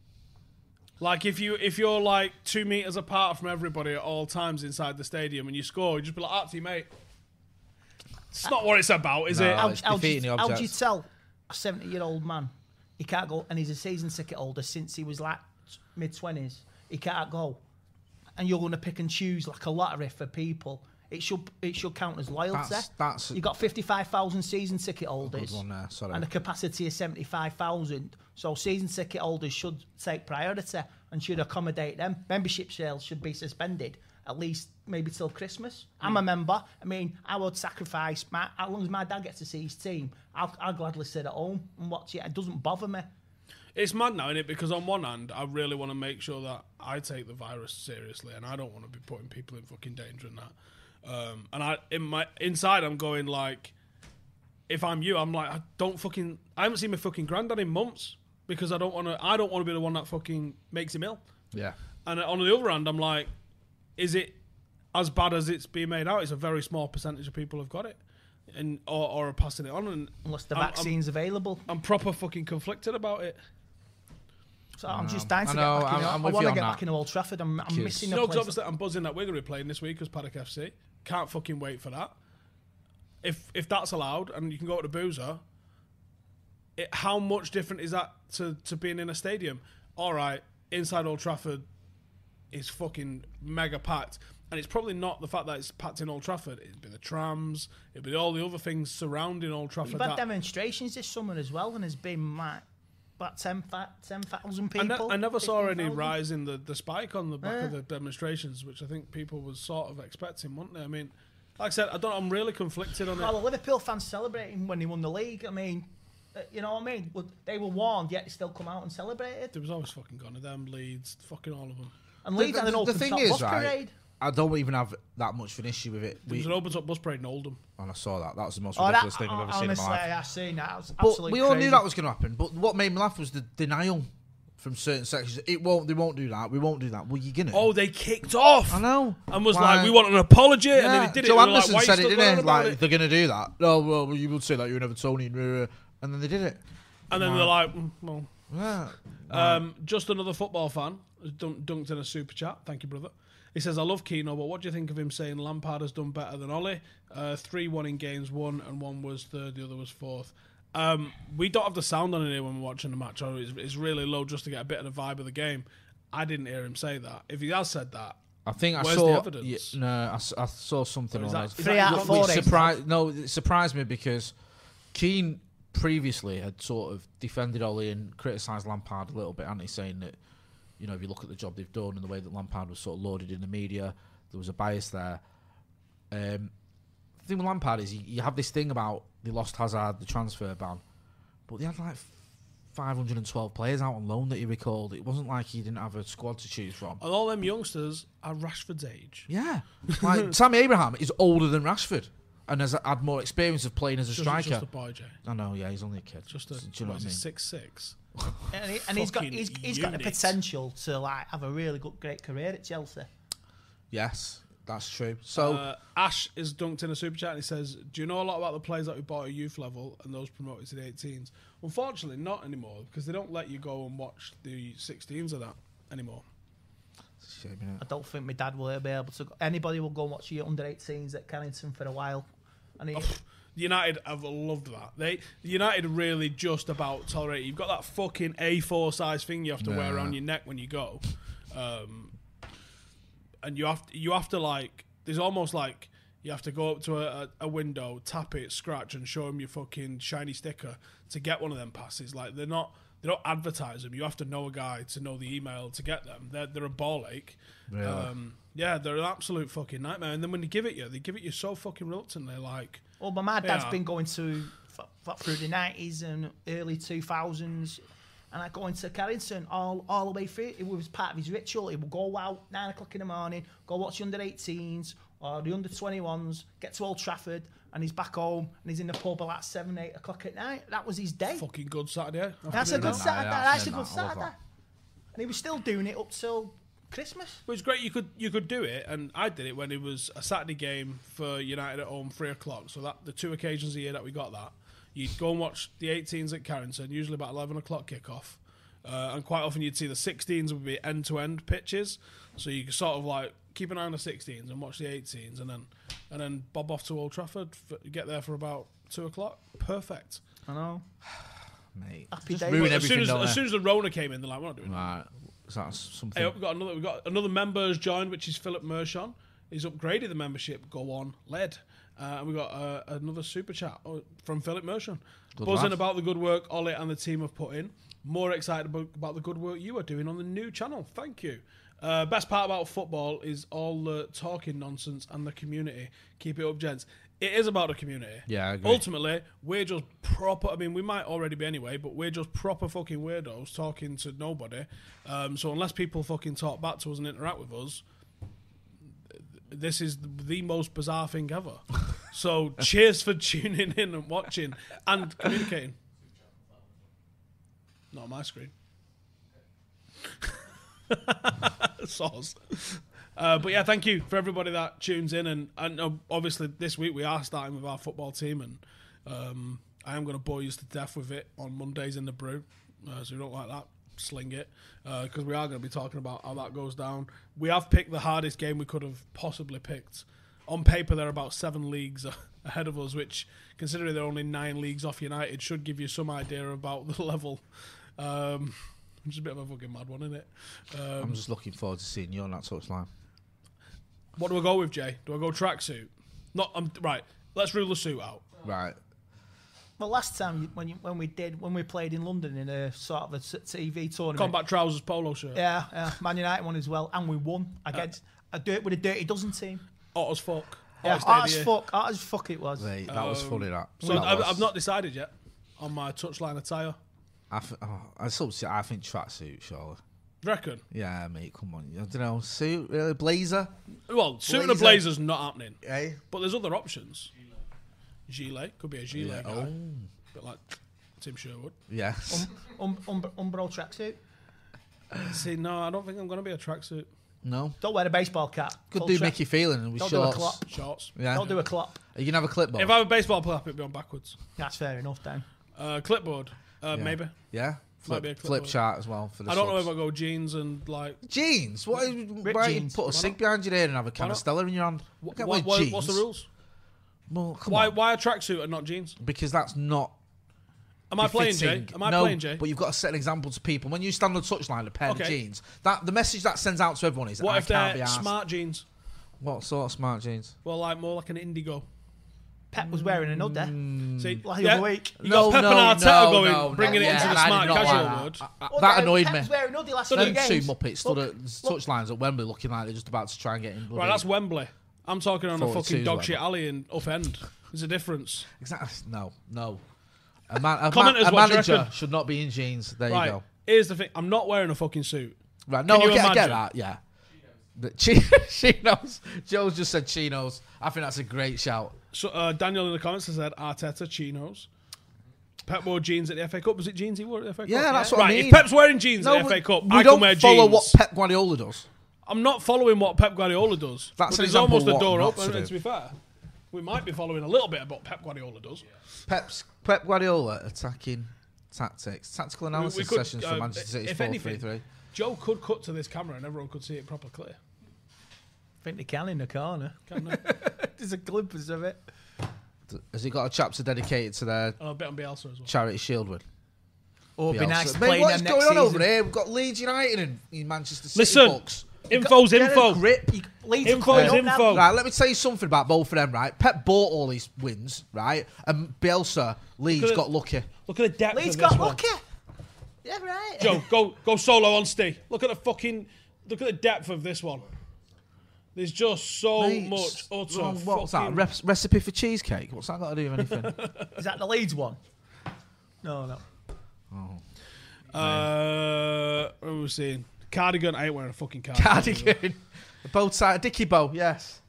S4: Like if you're like 2 meters apart from everybody at all times inside the stadium and you score, you just be like, "Artie, mate." It's not what it's about, is
S6: No.
S4: it?
S6: it's defeating the
S5: how do you
S6: objects.
S5: tell a 70-year-old man he can't go, and he's a season ticket holder since he was like mid-20s, he can't go, and you're going to pick and choose like a lottery for people? It should count as loyalty.
S6: That's
S5: You got 55,000 season ticket holders
S6: good one there, sorry.
S5: and a capacity of 75,000. So season ticket holders should take priority and should accommodate them. Membership sales should be suspended at least maybe till Christmas. I'm a member. I mean, I would sacrifice as long as my dad gets to see his team, I'll gladly sit at home and watch it. It doesn't bother me.
S4: It's mad now, innit? Because on one hand, I really want to make sure that I take the virus seriously, and I don't want to be putting people in fucking danger and that. And inside, I'm going like, if I'm you, I'm like, I haven't seen my fucking granddad in months because I don't want to be the one that fucking makes him ill.
S6: yeah.
S4: And on the other hand, I'm like, is it as bad as it's being made out? It's a very small percentage of people have got it, and or are passing it on. And
S5: Unless the
S4: I'm-
S5: vaccine's available.
S4: I'm proper fucking conflicted about it.
S5: So I'm just dying to
S6: I know,
S5: get back in.
S6: I'm
S5: I
S6: with
S5: want
S6: you
S5: to
S6: on
S5: get
S6: that.
S5: back in Old Trafford. I'm missing the
S4: No, because
S5: place.
S4: obviously I'm buzzing that we're going to be playing this week as Paddock FC. Can't fucking wait for that. If that's allowed and you can go to the Boozer, how much different is that to being in a stadium? All right, inside Old Trafford is fucking mega packed. And it's probably not the fact that it's packed in Old Trafford. It'd be the trams. It'd be all the other things surrounding Old Trafford.
S5: You've had demonstrations this summer as well, and there's been like about 10,000 people.
S4: I never saw any
S5: 15,000.
S4: rise in the spike on the back of the demonstrations, which I think people was sort of expecting, weren't they? I mean, like I said, I'm really conflicted on
S5: Well,
S4: it.
S5: the Liverpool fans celebrating when he won the league. I mean, you know what I mean? Well, they were warned, yet they still come out and celebrated.
S4: There was always fucking gone of them, Leeds, fucking all of them.
S5: And Leeds had an open
S6: thing
S5: top
S6: is,
S5: bus
S6: right,
S5: parade.
S6: I don't even have that much of an issue with it.
S4: There was an open top bus parade in Oldham.
S6: And I saw that. That was the most
S5: Oh,
S6: ridiculous thing I've ever seen in
S5: honestly,
S6: my life.
S5: I've seen that. It was
S6: But
S5: absolutely
S6: we all
S5: crazy.
S6: knew that was going to happen. But what made me laugh was the denial from certain sections. They won't do that. We won't do that. Well, you're gonna.
S4: Oh, they kicked off.
S6: I know.
S4: And was
S6: Why?
S4: like, we want an apology, and then
S6: Yeah.
S4: they did
S6: Joe
S4: it. And we were
S6: Anderson
S4: like, why
S6: said
S4: are you
S6: it,
S4: still
S6: didn't
S4: going
S6: he?
S4: about
S6: Like,
S4: it?
S6: they're going to do that. Oh, well, you would say that you're an Evertonian. And then they did it.
S4: And then they're like, well.
S6: Yeah.
S4: Just another football fan has dunked in a super chat. Thank you, brother. He says, I love Keano, but what do you think of him saying Lampard has done better than Ollie? 3-1 in games won, and one was third, the other was fourth. We don't have the sound on in here when we're watching the match. Or it's really low just to get a bit of the vibe of the game. I didn't hear him say that. If he has said that,
S6: I think I
S4: where's
S6: saw.
S4: the evidence?
S6: I saw something
S4: Or is
S6: on
S4: that-
S6: it.
S4: is
S5: 3 out of 4
S6: It surprised me because Keane previously had sort of defended Ollie and criticised Lampard a little bit, hadn't he? Saying that, you know, if you look at the job they've done and the way that Lampard was sort of lauded in the media, there was a bias there. The thing with Lampard is you have this thing about they lost Hazard, the transfer ban, but they had like 512 players out on loan that he recalled. It wasn't like he didn't have a squad to choose from.
S4: and all them youngsters are Rashford's age.
S6: Yeah. Like, Tammy Abraham is older than Rashford and has had more experience of playing as a striker.
S4: Just a boy, Jay.
S6: I know, yeah, he's only a kid.
S4: Just
S6: Do you know what I mean?
S4: 6'6".
S5: And he's got
S4: Fucking
S5: he's got the
S4: unit.
S5: potential to like have a really great career at Chelsea.
S6: Yes, that's true. So,
S4: Ash is dunked in a super chat and he says, do you know a lot about the players that we bought at youth level and those promoted to the 18s? Unfortunately, not anymore, because they don't let you go and watch the 16s of that anymore.
S6: shame, innit?
S5: I don't think my dad will be able to. Anybody will go and watch your under 18s at Carrington for a while. And he,
S4: United have loved that. United really just about tolerate. You've got that fucking A4 size thing you have to wear around your neck when you go, and you have to like. There's almost like you have to go up to a window, tap it, scratch, and show them your fucking shiny sticker to get one of them passes. Like they don't advertise them. You have to know a guy to know the email to get them. They're a ball ache.
S6: Really?
S4: Yeah, they're an absolute fucking nightmare. And then when they give it you so fucking reluctantly. Like,
S5: well, but my dad's
S4: Yeah.
S5: been going to through the 90s and early 2000s, and I go into Carrington all the way through. It was part of his ritual. He would go out 9 o'clock in the morning, go watch the under 18s or the under 21s, get to Old Trafford, and he's back home and he's in the pub at like 7, 8 o'clock at night. That was his day.
S4: fucking good Saturday.
S5: That's a good
S6: that.
S5: Saturday.
S6: Yeah,
S5: That's a
S6: I
S5: good
S6: love
S5: Saturday.
S6: that.
S5: And he was still doing it up till Christmas.
S4: But it's great you could do it, and I did it when it was a Saturday game for United at home, 3 o'clock. So that the 2 occasions a year that we got that, you'd go and watch the 18s at Carrington, usually about 11 o'clock kickoff, and quite often you'd see the 16s would be end-to-end pitches, so you could sort of like keep an eye on the 16s and watch the 18s, and then bob off to Old Trafford, get there for about 2 o'clock. Perfect.
S5: I know.
S6: Mate,
S5: Happy
S6: just
S5: days.
S6: ruin
S4: But as
S6: everything.
S4: soon as the Rona came in, they're like, we're not doing that.
S6: Right, that's something.
S4: Hey, we've got another member has joined, which is Philip Mershon. He's upgraded the membership. Go on, led. And we got another super chat from Philip Mershon. Buzzing
S6: lad.
S4: about the good work Ollie and the team have put in. More excited about the good work you are doing on the new channel. Thank you. Best part about football is all the talking nonsense and the community. Keep it up, gents. It is about the community.
S6: Yeah, I agree.
S4: Ultimately, we're just proper. I mean, we might already be anyway, but we're just proper fucking weirdos talking to nobody. So unless people fucking talk back to us and interact with us, this is the most bizarre thing ever. So cheers for tuning in and watching and communicating. Not on my screen. Sauce. But yeah, thank you for everybody that tunes in, and obviously this week we are starting with our football team, and I am going to bore you to death with it on Mondays in the brew. So if you don't like that, sling it, because we are going to be talking about how that goes down. We have picked the hardest game we could have possibly picked. On paper, they're about 7 leagues ahead of us, which, considering they're only 9 leagues off United, should give you some idea about the level. Which is a bit of a fucking mad one, isn't it?
S6: I'm just looking forward to seeing you on that touchline.
S4: What do I go with, Jay? Do I go tracksuit? Right. Let's rule the suit out.
S6: Right.
S5: Well, last time when we played in London in a sort of a TV tournament,
S4: Combat trousers, polo shirt.
S5: yeah, Man United won as well, and we won against a Dirty Dozen team.
S4: Hot as fuck.
S5: Yeah, hot as fuck it was.
S6: Mate, that was funny. That.
S4: So
S6: That was.
S4: I've not decided yet on my touchline attire.
S6: I think tracksuit, surely.
S4: Reckon?
S6: Yeah, mate, come on. I don't know, suit, really? Blazer?
S4: Well, suit and a
S6: Blazer.
S4: blazer's not happening.
S6: Eh?
S4: But there's other options. Gilet. Could be a gilet guy. Bit like Tim Sherwood.
S6: Yes.
S5: Umbro tracksuit.
S4: See, no, I don't think I'm going to be a tracksuit.
S6: No?
S5: Don't wear a baseball cap.
S6: Could
S5: Full
S6: do
S5: track.
S6: Mickey Phelan with
S5: Don't do a
S6: shorts.
S5: clop.
S4: Shorts.
S6: Yeah.
S5: Don't do a clop.
S6: Are you going to have a clipboard?
S4: If I have a baseball cap, it'd be on backwards.
S5: That's fair enough, Dan.
S4: Clipboard. Maybe.
S6: Yeah?
S4: Might be a
S6: Flip
S4: clipboard.
S6: chart as well for the
S4: I don't know
S6: subs.
S4: if I go jeans and like...
S6: Jeans? Why
S5: jeans.
S6: put a cig behind your ear and have a can of Stella in your hand? You can't wear jeans.
S4: What's the rules?
S6: Well, come
S4: Why
S6: on.
S4: a tracksuit and not jeans?
S6: Because that's not
S4: Am I playing, Jay?
S6: befitting.
S4: Am I
S6: No,
S4: playing, Jay?
S6: but you've got to set an example to people. When you stand on the touchline, a pair of
S4: Okay.
S6: jeans, that the message that sends out to everyone is,
S4: What
S6: I
S4: if
S6: can't be
S4: they're
S6: arsed.
S4: smart jeans?
S6: What sort of smart jeans?
S4: Well, like more like an indigo.
S5: Pep was wearing an hood there.
S4: See,
S5: Like the other week.
S4: You got Pep and Arteta bringing it into the
S6: I did
S4: smart
S6: not
S4: casual
S6: like
S4: word.
S6: That annoyed me.
S5: Pep was wearing hoodie last
S6: Them
S5: few
S6: two
S5: games.
S6: Muppets stood at touchlines at Wembley looking like they're just about to try and get in.
S4: Right, that's Wembley. I'm talking on a
S6: 42
S4: fucking
S6: is
S4: dog shit
S6: Wembley.
S4: alley in Upend. There's a difference.
S6: Exactly. No. A
S4: Commenters, what do you
S6: manager
S4: reckon?
S6: should not be in jeans. There
S4: Right,
S6: you go.
S4: here's the thing. I'm not wearing a fucking suit.
S6: Right. No,
S4: Can you
S6: I get
S4: imagine?
S6: that. Yeah. But chinos. Joe's just said chinos. I think that's a great shout.
S4: So Daniel in the comments has said Arteta chinos. Pep wore jeans at the FA Cup. Was it jeans he wore at the FA Cup?
S6: Yeah, that's what
S4: right,
S6: I mean.
S4: If Pep's wearing jeans at the
S6: but
S4: FA Cup,
S6: we
S4: I
S6: don't
S4: can wear
S6: follow
S4: jeans.
S6: what Pep Guardiola does.
S4: I'm not following what Pep Guardiola does.
S6: That's
S4: but
S6: an
S4: there's
S6: example
S4: almost
S6: of
S4: a
S6: what
S4: door
S6: not
S4: open,
S6: to
S4: and
S6: do.
S4: to be fair, we might be following a little bit of what Pep Guardiola does.
S6: Pep Guardiola attacking tactics, tactical analysis
S4: could,
S6: sessions for Manchester City's
S4: if
S6: 4-3-3.
S4: anything, Joe could cut to this camera and everyone could see it proper clear.
S5: I think they can in the corner.
S4: Can't they?
S5: There's a glimpse of it.
S6: Has he got a chapter dedicated to their
S4: And a bit on Bielsa as well.
S6: charity shield win?
S5: Oh, it'd be
S6: Bielsa.
S5: nice to
S6: Mate,
S5: play
S6: what
S5: them
S6: is
S5: next
S6: going on
S5: season.
S6: over there? We've got Leeds United in Manchester City
S4: Listen,
S6: books.
S4: info's
S6: Get a
S4: info.
S6: grip.
S5: Leeds
S4: Info
S5: will
S4: is
S5: turn up now.
S4: info.
S6: Right, let me tell you something about both of them, right? Pep bought all these wins, right? And Bielsa, Leeds
S4: Look at
S6: got lucky.
S4: Look at the depth
S5: Leeds
S4: of this
S5: got
S4: one.
S5: lucky. Yeah, right.
S4: Joe, go solo on Steve. Look at the depth of this one. There's just so
S6: Mate,
S4: much utter
S6: what's that?
S4: fucking...
S6: Recipe for cheesecake? What's that got to do with anything?
S5: Is that the Leeds one? No.
S4: What were we saying? Cardigan. I ain't wearing a fucking cardigan.
S6: Cardigan. A bow tie, a dicky bow, yes.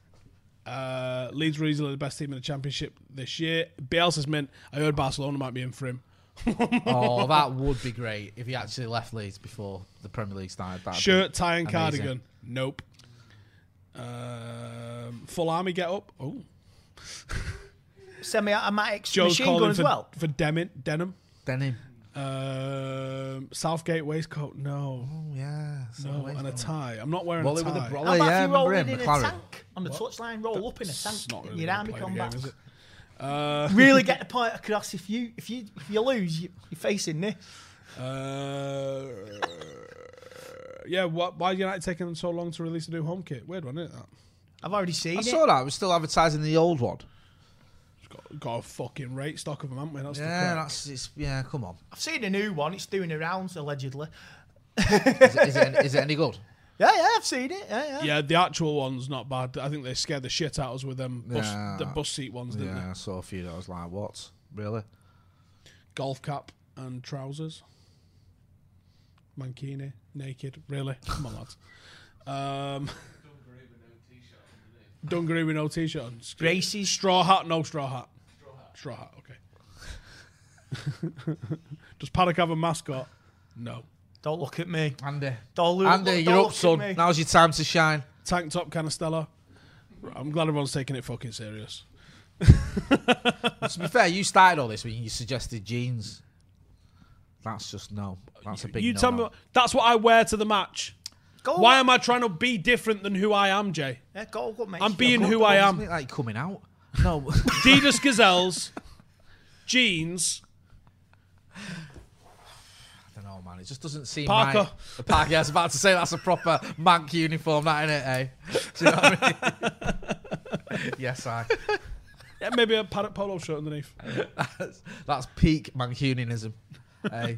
S4: Leeds were easily the best team in the Championship this year. Bielsa's meant I heard Barcelona might be in for him.
S6: Oh, that would be great if he actually left Leeds before the Premier League started. That'd
S4: Shirt,
S6: be
S4: tie, and
S6: amazing.
S4: cardigan. Nope. Full army get up. Oh.
S5: Semi-automatic
S4: Joe's
S5: machine
S4: calling
S5: gun as
S4: for,
S5: well.
S4: for denim.
S6: Denim.
S4: Southgate waistcoat. No.
S6: Oh, yeah.
S4: No. And a tie. I'm not wearing
S6: Wally
S4: a
S6: with
S4: tie.
S6: a brolly,
S5: How about
S6: yeah,
S5: if you roll
S6: remember
S5: in
S6: him,
S5: a
S6: McLaren.
S5: tank on the touchline, roll up in a tank
S4: It's not
S5: in
S4: really
S5: your
S4: gonna
S5: army
S4: play the
S5: combat?
S4: game, is it?
S5: Really get the point across. If you lose, you're facing this.
S4: Yeah, why are United taking so long to release a new home kit? Weird one, isn't it? That?
S5: I've already seen
S6: I
S5: it.
S6: saw that. We're still advertising the old one.
S4: Got a fucking rate stock of them, haven't we? That's the
S6: Yeah,
S4: crack.
S6: come on.
S5: I've seen a new one. It's doing the rounds allegedly.
S6: Is it any good?
S5: Yeah, I've seen it. Yeah.
S4: Yeah, the actual one's not bad. I think they scared the shit out of us with them the bus seat ones, didn't
S6: Yeah,
S4: they?
S6: I saw a few that I was like, what? Really?
S4: Golf cap and trousers. Mankini, naked. Really? Come on, lads. Dungaree with no t-shirt on.
S5: Gracie's.
S4: Straw hat, no straw hat. Straw hat, okay. Does Paddock have a mascot? No.
S5: Don't look at me.
S6: Andy,
S5: Don't look,
S6: Andy,
S5: don't
S6: you're
S5: look
S6: up,
S5: at
S6: son.
S5: me.
S6: Now's your time to shine.
S4: Tank top Canastella. I'm glad everyone's taking it fucking serious.
S6: To be fair, you started all this when you suggested jeans. That's just no. That's a big
S4: You
S6: no.
S4: tell me. That's what I wear to the match.
S5: Go
S4: Why
S5: on.
S4: am I trying to be different than who I am, Jay?
S5: Yeah, go, what makes
S4: I'm
S5: you
S4: being
S5: feel
S4: who
S5: good?
S4: I
S6: Isn't
S4: am.
S6: it like coming out? No.
S4: Adidas Gazelles, jeans,
S6: I don't know, man. It just doesn't seem
S4: Parker.
S6: right. The Parker. Yeah, I was about to say that's a proper Manc uniform, that innit, eh? Do you know what I mean? Yes,
S4: yeah, maybe a Paddock polo shirt underneath.
S6: that's peak Mancunianism. Eh?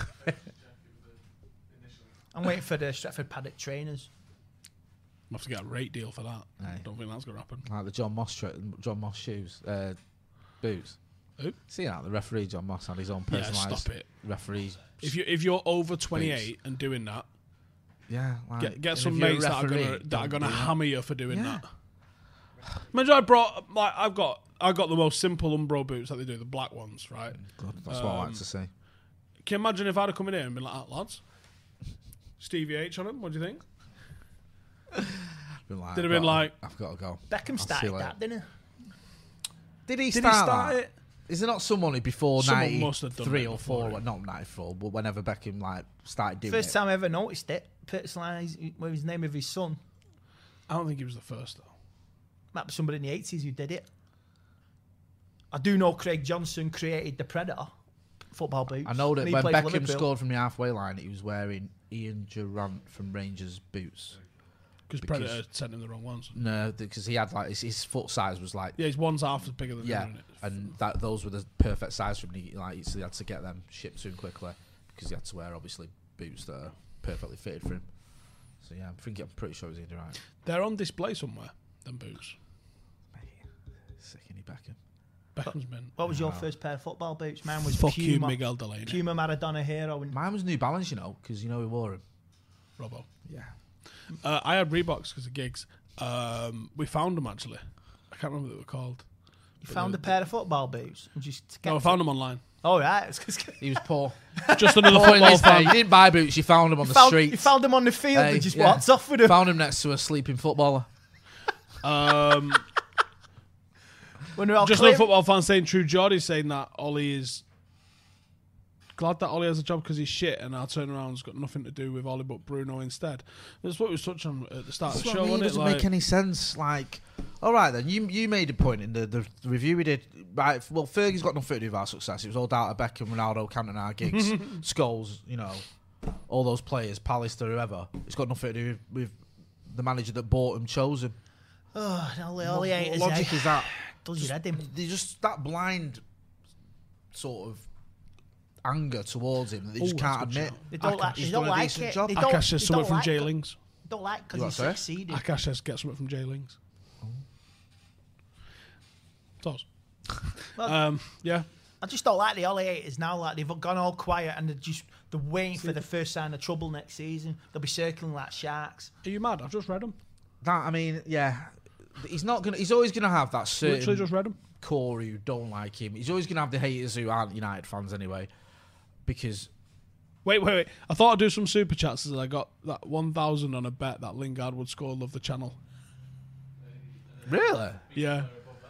S5: I'm waiting for the Stretford Paddock trainers.
S4: I have to get a rate deal for that.
S6: Aye.
S4: Don't think that's going to happen.
S6: Like the John Moss shoes, boots.
S4: Who?
S6: See that the referee John Moss had his own
S4: Yeah,
S6: personalised
S4: stop it.
S6: referee.
S4: If you're over 28 and doing that,
S6: Yeah, like,
S4: get
S6: and
S4: some
S6: if you're a
S4: mates that are
S6: referee,
S4: gonna
S6: don't do that.
S4: hammer you for doing
S6: Yeah.
S4: that. Imagine I've got the most simple Umbro boots that they do, the black ones, right?
S6: God, that's what I like to see.
S4: Can you imagine if I'd have come in here and been like, "Ah, lads, Stevie H on them? What do you think?"
S6: Been like,
S4: Did have been like-
S6: I've got to go.
S5: Beckham
S6: I'll see
S5: started
S6: you later.
S5: that, didn't
S6: Did he
S4: Did he
S6: start
S4: start
S6: that?
S4: it?
S6: Is there not someone who before
S4: Someone must have done
S6: 93
S4: it
S6: or
S4: before
S6: 4,
S4: him.
S6: not 94, but whenever Beckham like started
S5: he?
S6: doing
S5: First
S6: it?
S5: time I ever noticed it. Personalised with his name of his son.
S4: I don't think he was the first though.
S5: Might be somebody in the 80s who did it. I do know Craig Johnson created the Predator football boots.
S6: I know that
S5: And he
S6: when
S5: played for
S6: Beckham
S5: Liverpool.
S6: scored from the halfway line, he was wearing Ian Durant from Rangers boots.
S4: Because Predator sent him the wrong ones.
S6: No, because he had like his foot size was like
S4: Yeah, his one's half as bigger than the
S6: yeah,
S4: other, isn't it?
S6: and those were the perfect size for him. So he had to get them shipped to him quickly because he had to wear obviously boots that are perfectly fitted for him. So yeah, I'm pretty sure it was Ian Durant.
S4: They're on display somewhere. Them boots.
S6: Sickening Beckham.
S4: Beckham's been.
S5: What was your first pair of football boots? Mine was
S4: Fuck you,
S5: Puma.
S4: Miguel Delaney.
S5: Puma Maradona Hero. And
S6: Mine was New Balance, you know, because you know we wore him.
S4: Robbo.
S6: Yeah.
S4: I had Reeboks because of gigs. We found them actually. I can't remember what they were called.
S5: you found a pair of football boots. And just
S4: No, I found them online.
S5: Oh, right.
S6: He was poor.
S4: Just another
S6: Poor in
S4: football
S6: this day.
S4: fan.
S6: You didn't buy boots, you found them on the
S5: you
S6: streets.
S5: found them on the field
S6: Hey,
S5: and just
S6: yeah.
S5: walked off with them.
S6: Found him next to a sleeping footballer.
S5: When we were all
S4: Just
S5: clear-
S4: another football fan saying True Geordie's saying that Ollie is glad that Ollie has a job because he's shit, and our turnaround's got nothing to do with Ollie but Bruno instead. That's what we was touching on at the start of the
S6: That's
S4: show,
S6: what I mean. It
S4: wasn't it?
S6: doesn't make any sense. Like, all right then, you made a point in the review we did. Right, well, Fergie's got nothing to do with our success. It was all down to Beckham, Ronaldo, Cantona, Giggs, Scholes, you know, all those players, Pallister, whoever. It's got nothing to do with the manager that bought him, chose him.
S5: Oh, all he ain't
S6: What logic is that?
S5: Does your head in.
S6: They just that blind sort of anger towards him that they just
S4: that's
S6: can't
S4: a good
S6: admit.
S5: They don't like,
S6: He's
S5: they don't
S6: done a
S5: like
S6: decent
S5: it.
S6: job.
S5: They don't,
S4: Akash says
S5: they
S4: something
S5: don't
S4: from
S5: like
S4: Jay
S5: it.
S4: Lings.
S5: Don't like because
S6: You
S5: he's
S6: what, sorry?
S5: succeeded.
S4: Akash says get something from Jay Lings. Does. Yeah.
S5: I just don't like the Ollie haters now. Like they've gone all quiet and they're waiting for the first sign of trouble next season. They'll be circling like sharks.
S4: Are you mad? I've just read them.
S6: That I mean, yeah, he's not gonna. He's always gonna have that certain
S4: Literally just read them.
S6: core who don't like him. He's always going to have the haters who aren't United fans anyway, because...
S4: Wait. I thought I'd do some super chats as I got that 1,000 on a bet that Lingard would score Love the Channel.
S6: Really?
S4: Yeah.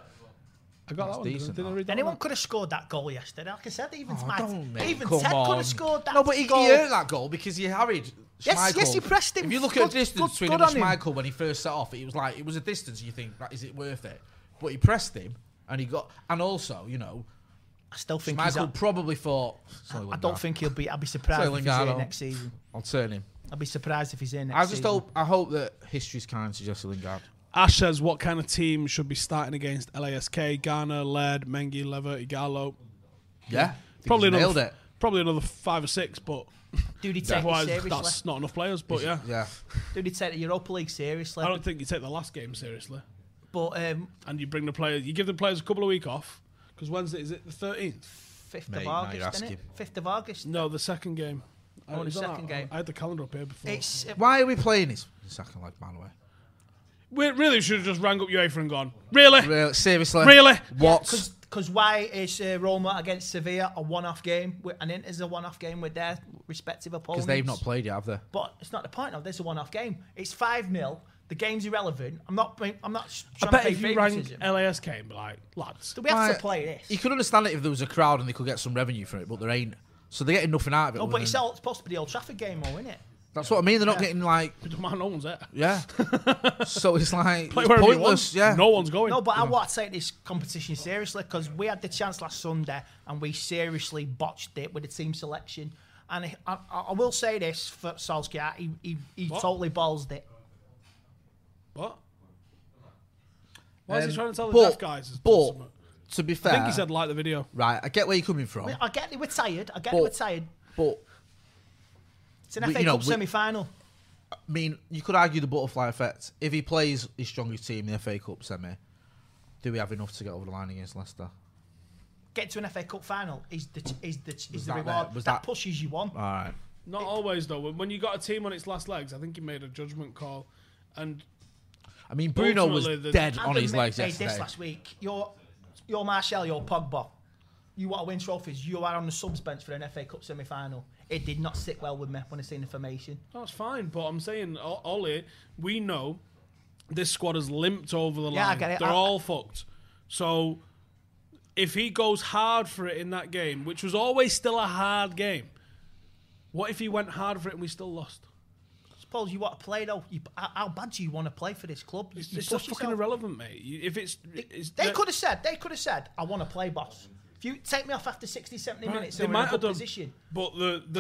S4: I got
S6: That's
S4: that one.
S6: decent,
S4: Didn't I
S6: that.
S4: read that
S5: Anyone
S4: one?
S5: could have scored that goal yesterday. Like I said, even
S6: Oh,
S5: Matt,
S6: don't, mate.
S5: even
S6: Come
S5: Ted could
S6: on.
S5: have scored that
S6: No, but he
S5: goal.
S6: earned that goal because he harried
S5: Yes,
S6: Schmeichel.
S5: he pressed him.
S6: If you look
S5: Good-
S6: at the distance
S5: good-
S6: between him
S5: good
S6: and
S5: on him.
S6: Schmeichel when he first set off, it was a distance you think, is it worth it? But he pressed him and he got... And also,
S5: I still think he's
S6: Schmeichel probably thought...
S5: I don't think he'll be. I'll be surprised if he's
S6: Lingard,
S5: here
S6: no.
S5: next season.
S6: I'll turn him.
S5: I'll be surprised if he's here next season.
S6: I hope that history's kind to Jesse Lingard.
S4: Ash says, what kind of team should be starting against LASK? Ghana, Laird, Mengi, Lever, Igalo.
S6: Yeah.
S4: Probably
S6: nailed it.
S4: Probably another 5 or 6, but
S5: Dude, he take it
S4: otherwise
S5: seriously.
S4: that's not enough players. But yeah,
S6: Yeah.
S5: Dude, he take the Europa League seriously.
S4: I don't think you take the last game seriously,
S5: But
S4: and you bring the players. You give the players a couple of weeks off because Wednesday is it the 13th?
S5: 5th
S6: Mate,
S5: of
S6: now
S5: August,
S6: you're
S5: isn't it?
S6: asking.
S5: 5th of August.
S4: No, the second game.
S5: Oh, the
S4: Is that
S5: second
S4: that?
S5: game.
S4: I had the calendar up here before.
S5: It's
S6: Why are we playing this second leg, by the way?
S4: We really should have just rang up UEFA and gone. Really?
S6: Really? Seriously?
S4: Really?
S6: What?
S5: Because why is Roma against Sevilla a one-off game and Inter's a one-off game with their respective opponents?
S6: Because they've not played yet, have they?
S5: But it's not the point of this. A one-off game. It's 5-0. The game's irrelevant. I'm not.
S4: I
S5: Trying
S4: bet
S5: to
S4: if
S5: pay
S4: you rang
S5: favoritism.
S4: LASK and be like, lads,
S5: Do we have
S6: Right.
S5: to play this?
S6: You could understand it if there was a crowd and they could get some revenue from it, but there ain't. So they're getting nothing out of it.
S5: No,
S6: other
S5: but it's
S6: than-
S5: all supposed to be the Old Trafford game, though, isn't it?
S6: That's what I mean. They're not getting like,
S4: man, no one's there.
S6: yeah. So it's like
S4: Play
S6: it's
S4: wherever you
S6: pointless.
S4: want.
S6: Yeah.
S4: No one's going.
S5: No, but I want to take this competition seriously because we had the chance last Sunday and we seriously botched it with the team selection. And I will say this for Solskjaer, he
S4: What?
S5: totally ballsed it.
S4: What? Why is he trying to tell the
S6: but,
S4: deaf guys? he's done
S6: But
S4: something?
S6: to be
S4: I
S6: fair,
S4: think he said like the video.
S6: right. I get where you're coming from,
S5: I get it, we're tired. I get
S6: But-
S5: it, we're tired.
S6: but
S5: It's an
S6: we-
S5: FA
S6: you know,
S5: Cup
S6: we-
S5: semi-final.
S6: I mean, you could argue the butterfly effect. If he plays his strongest team in the FA Cup semi, do we have enough to get over the line against Leicester?
S5: Get to an FA Cup final is the
S6: that
S5: reward.
S6: there? Was
S5: that
S6: that-
S5: pushes you on.
S6: All right.
S4: Not always though. When you got a team on its last legs, I think he made a judgment call, and
S6: I mean, Bruno was
S4: Ultimately, the-
S6: dead on
S5: Adam
S6: his legs
S5: made
S6: yesterday.
S5: this last week. You're Martial, you're Pogba. You want to win trophies. You are on the subs bench for an FA Cup semi-final. It did not sit well with me when I seen the formation.
S4: that's fine. But I'm saying, Ollie, we know this squad has limped over the
S5: Yeah, I
S4: line.
S5: get it.
S4: They're
S5: I-
S4: all fucked. So if he goes hard for it in that game, which was always still a hard game, what if he went hard for it and we still lost?
S5: Suppose you want to play though. How bad do you want to play for this club?
S4: It's
S5: You
S4: just
S5: push
S4: fucking
S5: yourself.
S4: irrelevant, mate. If it's
S5: They could have said, I want to play, boss. If you take me off after 60, 70 minutes,
S4: they
S5: I'm in
S4: might
S5: a
S4: have
S5: good
S4: done,
S5: position.
S4: but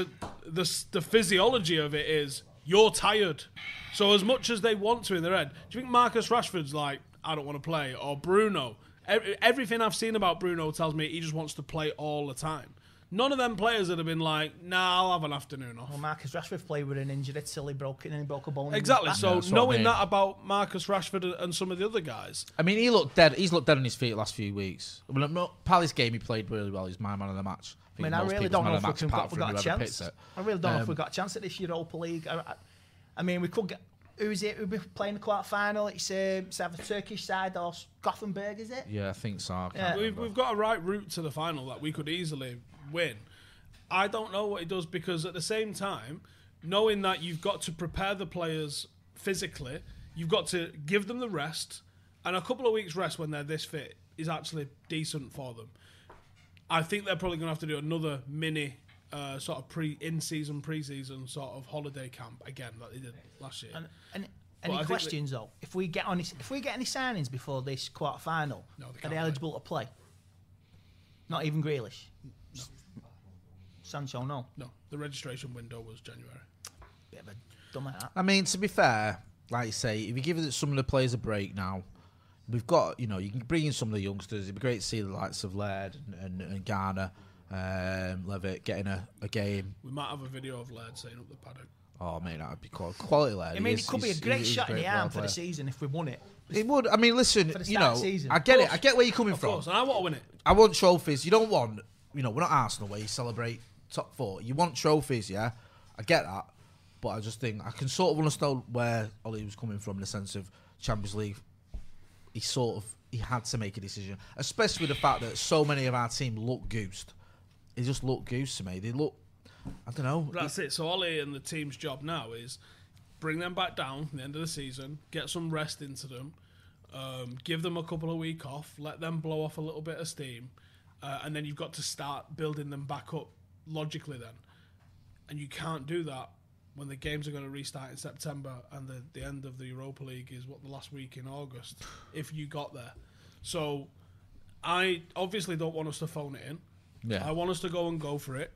S4: the physiology of it is you're tired. So as much as they want to in their head, do you think Marcus Rashford's like, I don't want to play, or Bruno? Everything I've seen about Bruno tells me he just wants to play all the time. None of them players that have been like, nah, I'll have an afternoon off.
S5: Well, Marcus Rashford played with an injury till he broke it and he broke a bone. in his
S4: Exactly.
S5: back.
S4: So
S6: that's what I
S4: knowing
S6: mean.
S4: that about Marcus Rashford and some of the other guys,
S6: I mean, he looked dead. He's looked dead on his feet the last few weeks. Well, Palace game, he played really well. He's my man of the match.
S5: I mean,
S6: think
S5: I
S6: most
S5: really
S6: people's
S5: don't
S6: man
S5: know
S6: of
S5: if
S6: the
S5: we
S6: match,
S5: can
S6: apart
S5: we
S6: from
S5: got a
S6: whoever
S5: chance.
S6: picks it.
S5: I really don't know if we got a chance at this Europa League. I mean, we could get. Who's it? We'll be playing the quarter final. It's either Turkish side or Gothenburg, is it?
S6: Yeah, I think so. I can't
S5: Yeah.
S6: remember.
S4: we've got a right route to the final that we could easily win. I don't know what he does because at the same time, knowing that you've got to prepare the players physically, you've got to give them the rest, and a couple of weeks rest when they're this fit is actually decent for them. I think they're probably going to have to do another mini sort of pre-season sort of holiday camp again like they did last year.
S5: And
S4: I
S5: any
S4: think
S5: questions though? If we get any signings before this quarter final,
S4: No, they
S5: are
S4: can't
S5: they eligible to play? Not even Grealish.
S4: No.
S5: Sancho, no.
S4: No, the registration window was January.
S5: Bit of a dumb at that.
S6: I mean, to be fair, like you say, if you give some of the players a break now, we've got, you can bring in some of the youngsters. It'd be great to see the likes of Laird and Garner, Levitt getting a game.
S4: We might have a video of Laird setting up the paddock.
S6: Oh, mate, that would be quality Laird.
S5: I mean, it could be a great shot in the arm for the
S6: season.
S5: season if we won it.
S6: It would. I mean, listen,
S5: For the start of the season.
S6: I get it. I get where you're coming
S4: Of
S6: from.
S4: course, and I want to win it.
S6: I want trophies. You don't want, we're not Arsenal where you celebrate top four. You want trophies, yeah? I get that. But I just think I can sort of understand where Ollie was coming from in the sense of Champions League. He sort of he had to make a decision, especially with the fact that so many of our team look goosed. They just look goosed to me. They look, I don't know.
S4: That's it. So Ollie and the team's job now is bring them back down at the end of the season, get some rest into them, give them a couple of weeks off, let them blow off a little bit of steam, and then you've got to start building them back up logically then. And you can't do that when the games are going to restart in September and the end of the Europa League is, the last week in August, if you got there. So I obviously don't want us to phone it in.
S6: Yeah.
S4: I want us to go for it.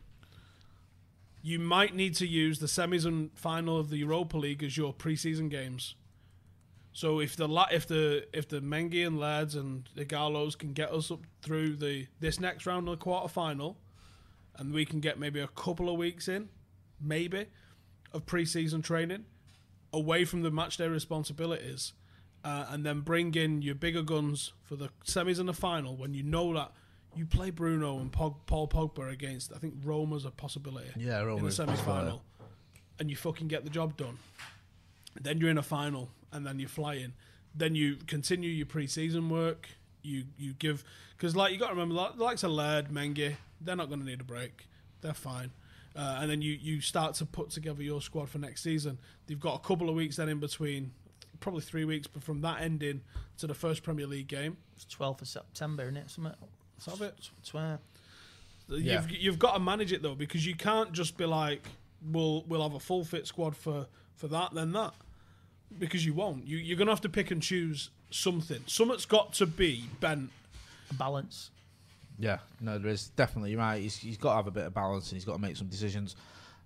S4: You might need to use the semis and final of the Europa League as your pre-season games. So if the Mengi and Lairds and the Gallos can get us up through this next round of the quarter final, and we can get maybe a couple of weeks in, maybe, of pre-season training, away from the matchday responsibilities, and then bring in your bigger guns for the semis and the final when you know that you play Bruno and Paul Pogba against, I think Roma's a possibility in the semi-final, and you fucking get the job done. Then you're in a final, and then you're flying. Then you continue your pre-season work. You give, because you got to remember, the likes of Laird, Mengi, they're not going to need a break. They're fine. And then you start to put together your squad for next season. They've got a couple of weeks then in between, probably 3 weeks, but from that ending to the first Premier League game.
S5: It's 12th of September, isn't it? Something.
S4: Let's have it.
S5: Swear.
S4: You've got to manage it though, because you can't just be like, we'll have a full fit squad for that, then that, because you won't. You're gonna have to pick and choose something. Something's got to be bent.
S5: A balance.
S6: Yeah, no, there is definitely. You're right. He's got to have a bit of balance, and he's got to make some decisions.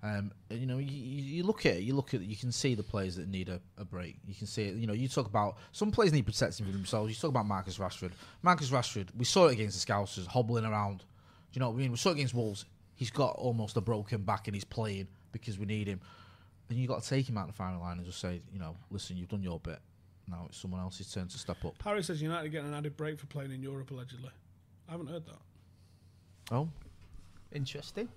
S6: You look at it. You can see the players that need a break. You can see it. You talk about some players need protecting for themselves. You talk about Marcus Rashford. Marcus Rashford, we saw it against the Scousers, hobbling around. Do you know what I mean? We saw it against Wolves. He's got almost a broken back, and he's playing because we need him. Then you got to take him out the final line and just say, listen, you've done your bit. Now it's someone else's turn to step up.
S4: Harry says United are getting an added break for playing in Europe allegedly. I haven't heard that.
S6: Oh,
S5: interesting.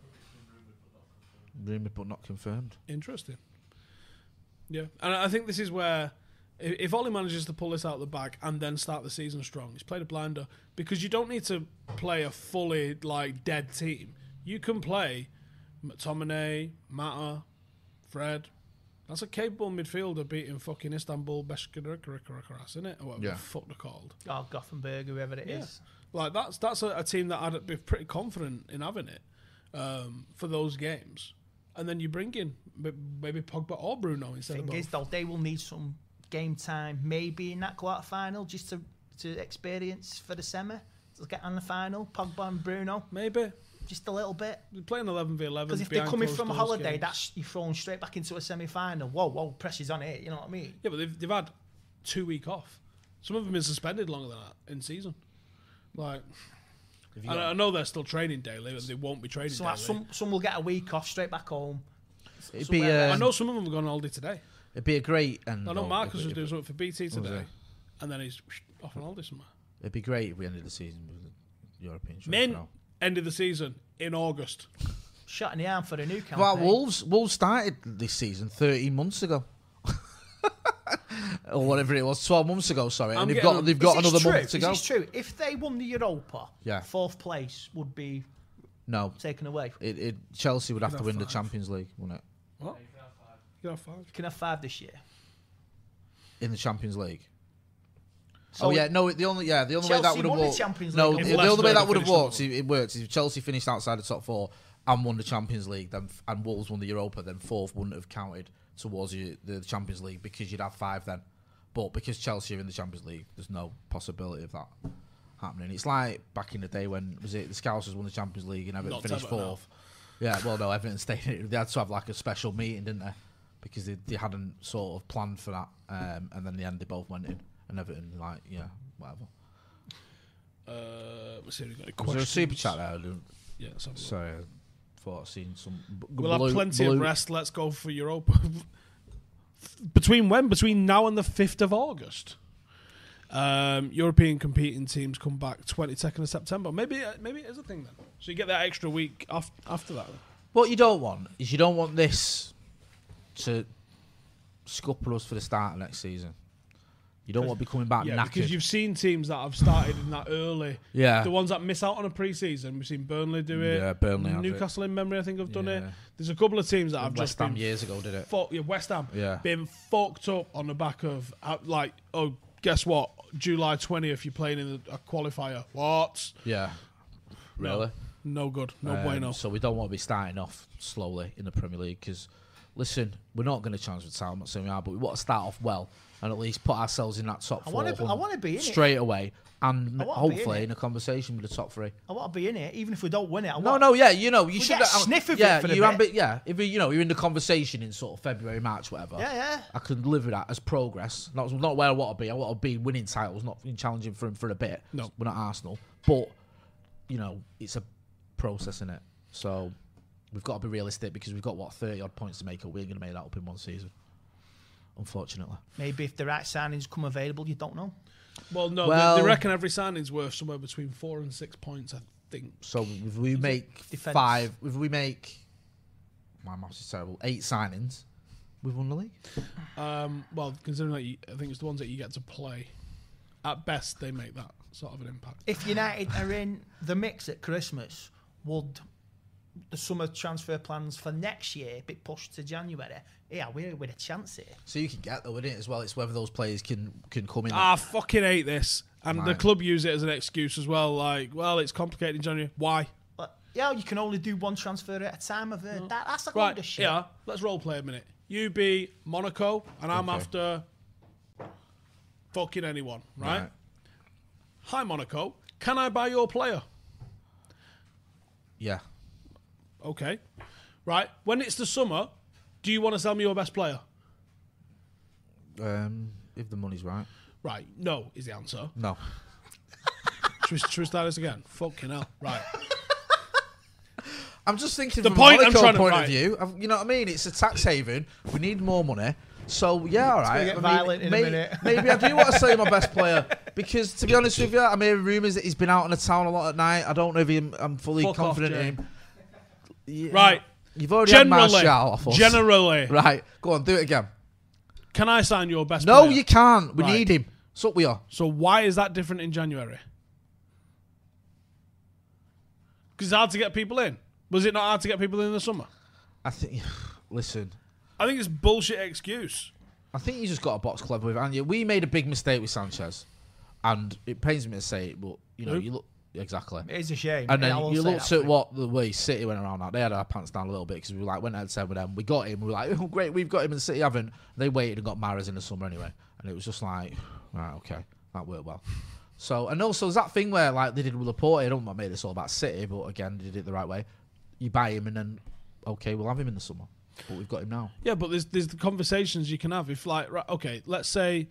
S6: Rumoured but not confirmed.
S4: Interesting. Yeah, and I think this is where, if Ollie manages to pull this out of the bag and then start the season strong, he's played a blinder, because you don't need to play a fully dead team. You can play McTominay, Mata, Fred. That's a capable midfielder beating fucking Istanbul Beşiktaş, isn't it? Or whatever the fuck they're called.
S5: Oh, Gothenburg, whoever it is.
S4: That's a team that I'd be pretty confident in having it for those games. And then you bring in maybe Pogba or Bruno instead of both.
S5: Thing is, though, they will need some game time, maybe in that quarter final, just to experience for the semi, to get on the final. Pogba and Bruno,
S4: maybe
S5: just a little bit.
S4: They're playing 11v11.
S5: Because if they're coming from a holiday, that's you're thrown straight back into a semi-final. Whoa, pressure's on it. You know what I mean?
S4: Yeah, but they've had 2 weeks off. Some of them have been suspended longer than that in season. I know they're still training daily, but they won't be training daily.
S5: Some will get a week off straight back home.
S4: I know some of them have gone on holiday today.
S6: It'd be a great...
S4: I know Marcus was doing something for BT today, and then he's off on holiday somewhere.
S6: It'd be great if we ended the season with the European
S4: ended the season in August.
S5: Shot in the arm for the new campaign.
S6: Well, Wolves started this season 13 months ago. Or whatever it was, 12 months ago, sorry. And they've got another month to go.
S5: It's true. If they won the Europa, fourth place would be taken away.
S6: Chelsea would have to win the Champions League, wouldn't it?
S4: What? You
S5: can have 5 this year.
S6: In the Champions League.
S5: So
S6: the only way that would have worked. The only way that would have worked is if Chelsea finished outside the top 4 and won the Champions League, and Wolves won the Europa, then 4th wouldn't have counted towards the Champions League, because you'd have 5 then. But because Chelsea are in the Champions League, there's no possibility of that happening. It's like back in the day when the Scousers won the Champions League and Everton finished 4th. Yeah, well, no, Everton stayed in it. They had to have a special meeting, didn't they? Because they hadn't sort of planned for that. And then in the end, they both went in. And Everton, whatever.
S4: Let's see if we've got any questions.
S6: Was there a super chat there?
S4: Yeah,
S6: sorry, I thought I'd seen some.
S4: We'll have plenty of rest. Let's go for Europa. Between when? Between now and the 5th of August. European competing teams come back 22nd of September. Maybe it is a thing then. So you get that extra week after that.
S6: What you don't want is this to scupper us for the start of next season. You don't want to be coming back
S4: Yeah,
S6: knackered.
S4: because you've seen teams that have started in that early.
S6: Yeah.
S4: The ones that miss out on a pre-season. We've seen Burnley do it.
S6: Yeah, Burnley have
S4: Newcastle in memory, I think, have done it.
S6: Yeah.
S4: There's a couple of teams that have
S6: West
S4: just
S6: Ham
S4: been
S6: years ago did it.
S4: West Ham.
S6: Yeah.
S4: Been fucked up on the back of, guess what? July 20th, you're playing in a qualifier. What?
S6: Yeah. Really?
S4: No good. No bueno.
S6: So we don't want to be starting off slowly in the Premier League because, listen, we're not going to challenge for title. I'm not saying we are, but we want to start off well and at least put ourselves in that top four.
S5: I want to be in it
S6: straight away, and
S5: I wanna be
S6: hopefully
S5: in
S6: in a conversation with the top three.
S5: I want to be in it, even if we don't win it.
S6: You should
S5: get a sniff of
S6: yeah,
S5: it for the
S6: you
S5: bit.
S6: yeah. If you're in the conversation in sort of February, March, whatever.
S5: Yeah.
S6: I can live with that as progress. Not where I want to be. I want to be winning titles, not challenging for a bit.
S4: No.
S6: We're not Arsenal, but it's a process in it. So we've got to be realistic because we've got 30 odd points to make up. We ain't going to make that up in one season, unfortunately.
S5: Maybe if the right signings come available, you don't know.
S4: Well, no, they reckon every signing's worth somewhere between 4 and 6 points, I think.
S6: So if we make
S5: Defense.
S6: 5, if we make, my maths is terrible, 8 signings, we've won the league.
S4: Well, considering that I think it's the ones that you get to play, at best they make that sort of an impact.
S5: If United are in the mix at Christmas, would the summer transfer plans for next year be pushed to January? Yeah, we're with a chance here.
S6: So you can get though, isn't it, as well? It's whether those players can come in.
S4: I fucking hate this. And the
S6: Right.
S4: club use it as an excuse as well. Like, well, it's complicated in January. Why?
S5: But yeah, you can only do one transfer at a time. I've heard that's a load
S4: Right,
S5: of shit.
S4: yeah, let's role play a minute. You be Monaco, and I'm
S6: Okay.
S4: after fucking anyone, right? Hi, Monaco. Can I buy your player?
S6: Yeah.
S4: Okay. Right. When it's the summer, do you want to sell me your best player?
S6: If the money's right.
S4: Right. No, is the answer.
S6: No.
S4: Should we start this again? Fucking hell. Right.
S6: I'm just thinking
S4: The
S6: from
S4: point
S6: a
S4: I'm
S6: Monaco
S4: trying to-
S6: point
S4: right.
S6: of view. You know what I mean? It's a tax haven. We need more money. So, yeah, all right.
S5: get violent in a minute.
S6: Maybe I do want to sell you my best player because, to be honest with you, I'm hearing rumours that he's been out in the town a lot at night. I don't know if I'm fully
S4: Fuck off,
S6: confident
S4: Jay.
S6: in him. Yeah.
S4: Right.
S6: You've already had Martial off us.
S4: Generally.
S6: Right. Go on, do it again.
S4: Can I sign your best
S6: No,
S4: player?
S6: you can't. We
S4: Right.
S6: need him. What's up with you?
S4: So why is that different in January? Because it's hard to get people in. Was it not hard to get people in the summer?
S6: I think, listen,
S4: I think it's bullshit excuse.
S6: I think you just got to box clever with it. And we made a big mistake with Sanchez. And it pains me to say it, but,
S4: Who?
S6: you look... Exactly.
S5: It is a shame.
S6: And
S5: Yeah, I
S6: then
S5: will
S6: you
S5: say
S6: looked
S5: that
S6: at
S5: for
S6: what the way City went around that. They had our pants down a little bit because we went head-to-head with them. We got him. We were like, oh, great, we've got him and City haven't. They waited and got Mahrez in the summer anyway. And it was just like, right, okay, that worked well. So, and also there's that thing where, like they did with Laporte, I don't want to make this all about City, but again, they did it the right way. You buy him and then, okay, we'll have him in the summer. But we've got him now.
S4: Yeah, but there's the conversations you can have. If right, okay, let's say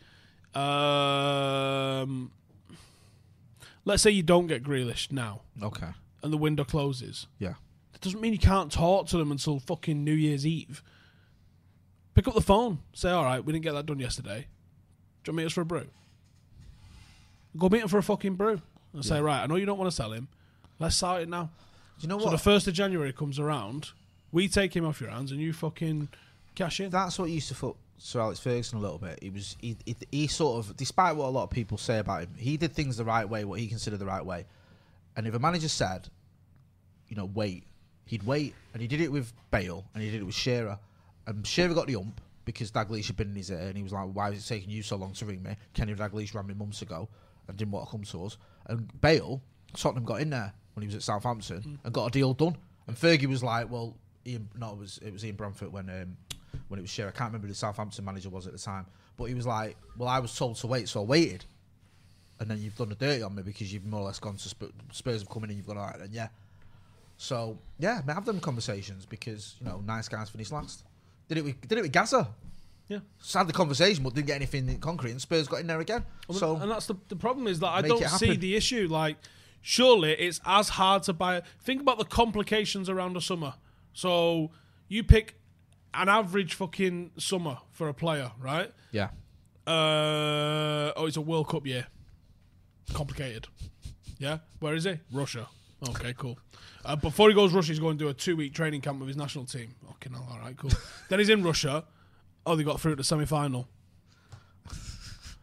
S4: you don't get Grealish now
S6: Okay.
S4: and the window closes.
S6: Yeah.
S4: It doesn't mean you can't talk to them until fucking New Year's Eve. Pick up the phone. Say, all right, we didn't get that done yesterday. Do you want to meet us for a brew? Go meet him for a fucking brew. And say, right, I know you don't want to sell him. Let's start it now.
S6: Do you know
S4: So
S6: what?
S4: the 1st of January comes around, we take him off your hands and you fucking cash in.
S6: That's what used to fuck Sir Alex Ferguson a little bit. He sort of, despite what a lot of people say about him, he did things the right way, what he considered the right way. And if a manager said, wait, he'd wait. And he did it with Bale and he did it with Shearer. And Shearer got the ump because Dalglish had been in his ear and he was like, why is it taking you so long to ring me? Kenny Dalglish ran me months ago and didn't want to come to us. And Bale, Tottenham got in there when he was at Southampton and got a deal done. And Fergie was like, well, it was Ian Bramford when it was Shearer. I can't remember who the Southampton manager was at the time. But he was like, well, I was told to wait, so I waited. And then you've done the dirty on me because you've more or less gone to Spurs have come in and you've gone, all right, then, yeah. So, yeah, have them conversations because, nice guys finish last. Did it with Gaza.
S4: Yeah.
S6: Just had the conversation but didn't get anything in concrete and Spurs got in there again. So
S4: and that's the problem is that I
S6: make
S4: don't
S6: it
S4: see
S6: happen.
S4: the issue. Like, surely it's as hard to buy. Think about the complications around the summer. So you pick an average fucking summer for a player, right?
S6: yeah.
S4: It's a World Cup year. Complicated. Yeah? Where is he? Russia. Okay, cool. Before he goes Russia, he's going to do a 2-week training camp with his national team. Okay, all right, cool. Then he's in Russia. Oh, they got through to the semi-final.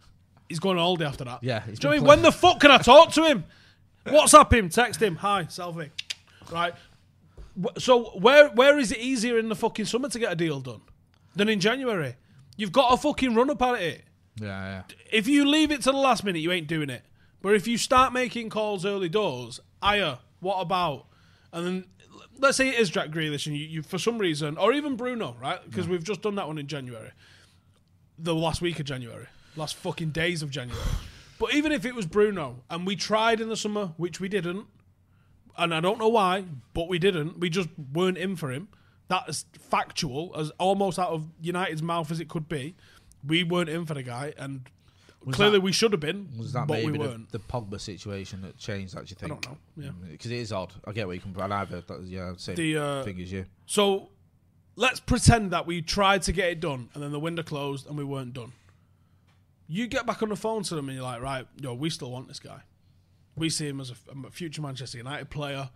S4: He's going on holiday after that.
S6: Yeah,
S4: Do
S6: he's
S4: you know what I
S6: been
S4: mean? When the fuck can I talk to him? WhatsApp him, text him. Hi, selfie. Right. So where is it easier in the fucking summer to get a deal done than in January? You've got a fucking run up at it.
S6: Yeah.
S4: If you leave it to the last minute, you ain't doing it. But if you start making calls early doors, what about? And then let's say it is Jack Grealish and you for some reason, or even Bruno, right? Because we've just done that one in January. The last week of January. Last fucking days of January. But even if it was Bruno, and we tried in the summer, which we didn't, and I don't know why, but we didn't. We just weren't in for him. That is factual, as almost out of United's mouth as it could be. We weren't in for the guy, and clearly we should have been,
S6: Was that
S4: but we
S6: maybe
S4: weren't.
S6: the Pogba situation that changed that, do you think?
S4: I don't know, yeah.
S6: Because it is odd. I get where you come from. I've same thing as you.
S4: So let's pretend that we tried to get it done, and then the window closed, and we weren't done. You get back on the phone to them, and you're like, right, we still want this guy. We see him as a future Manchester United player.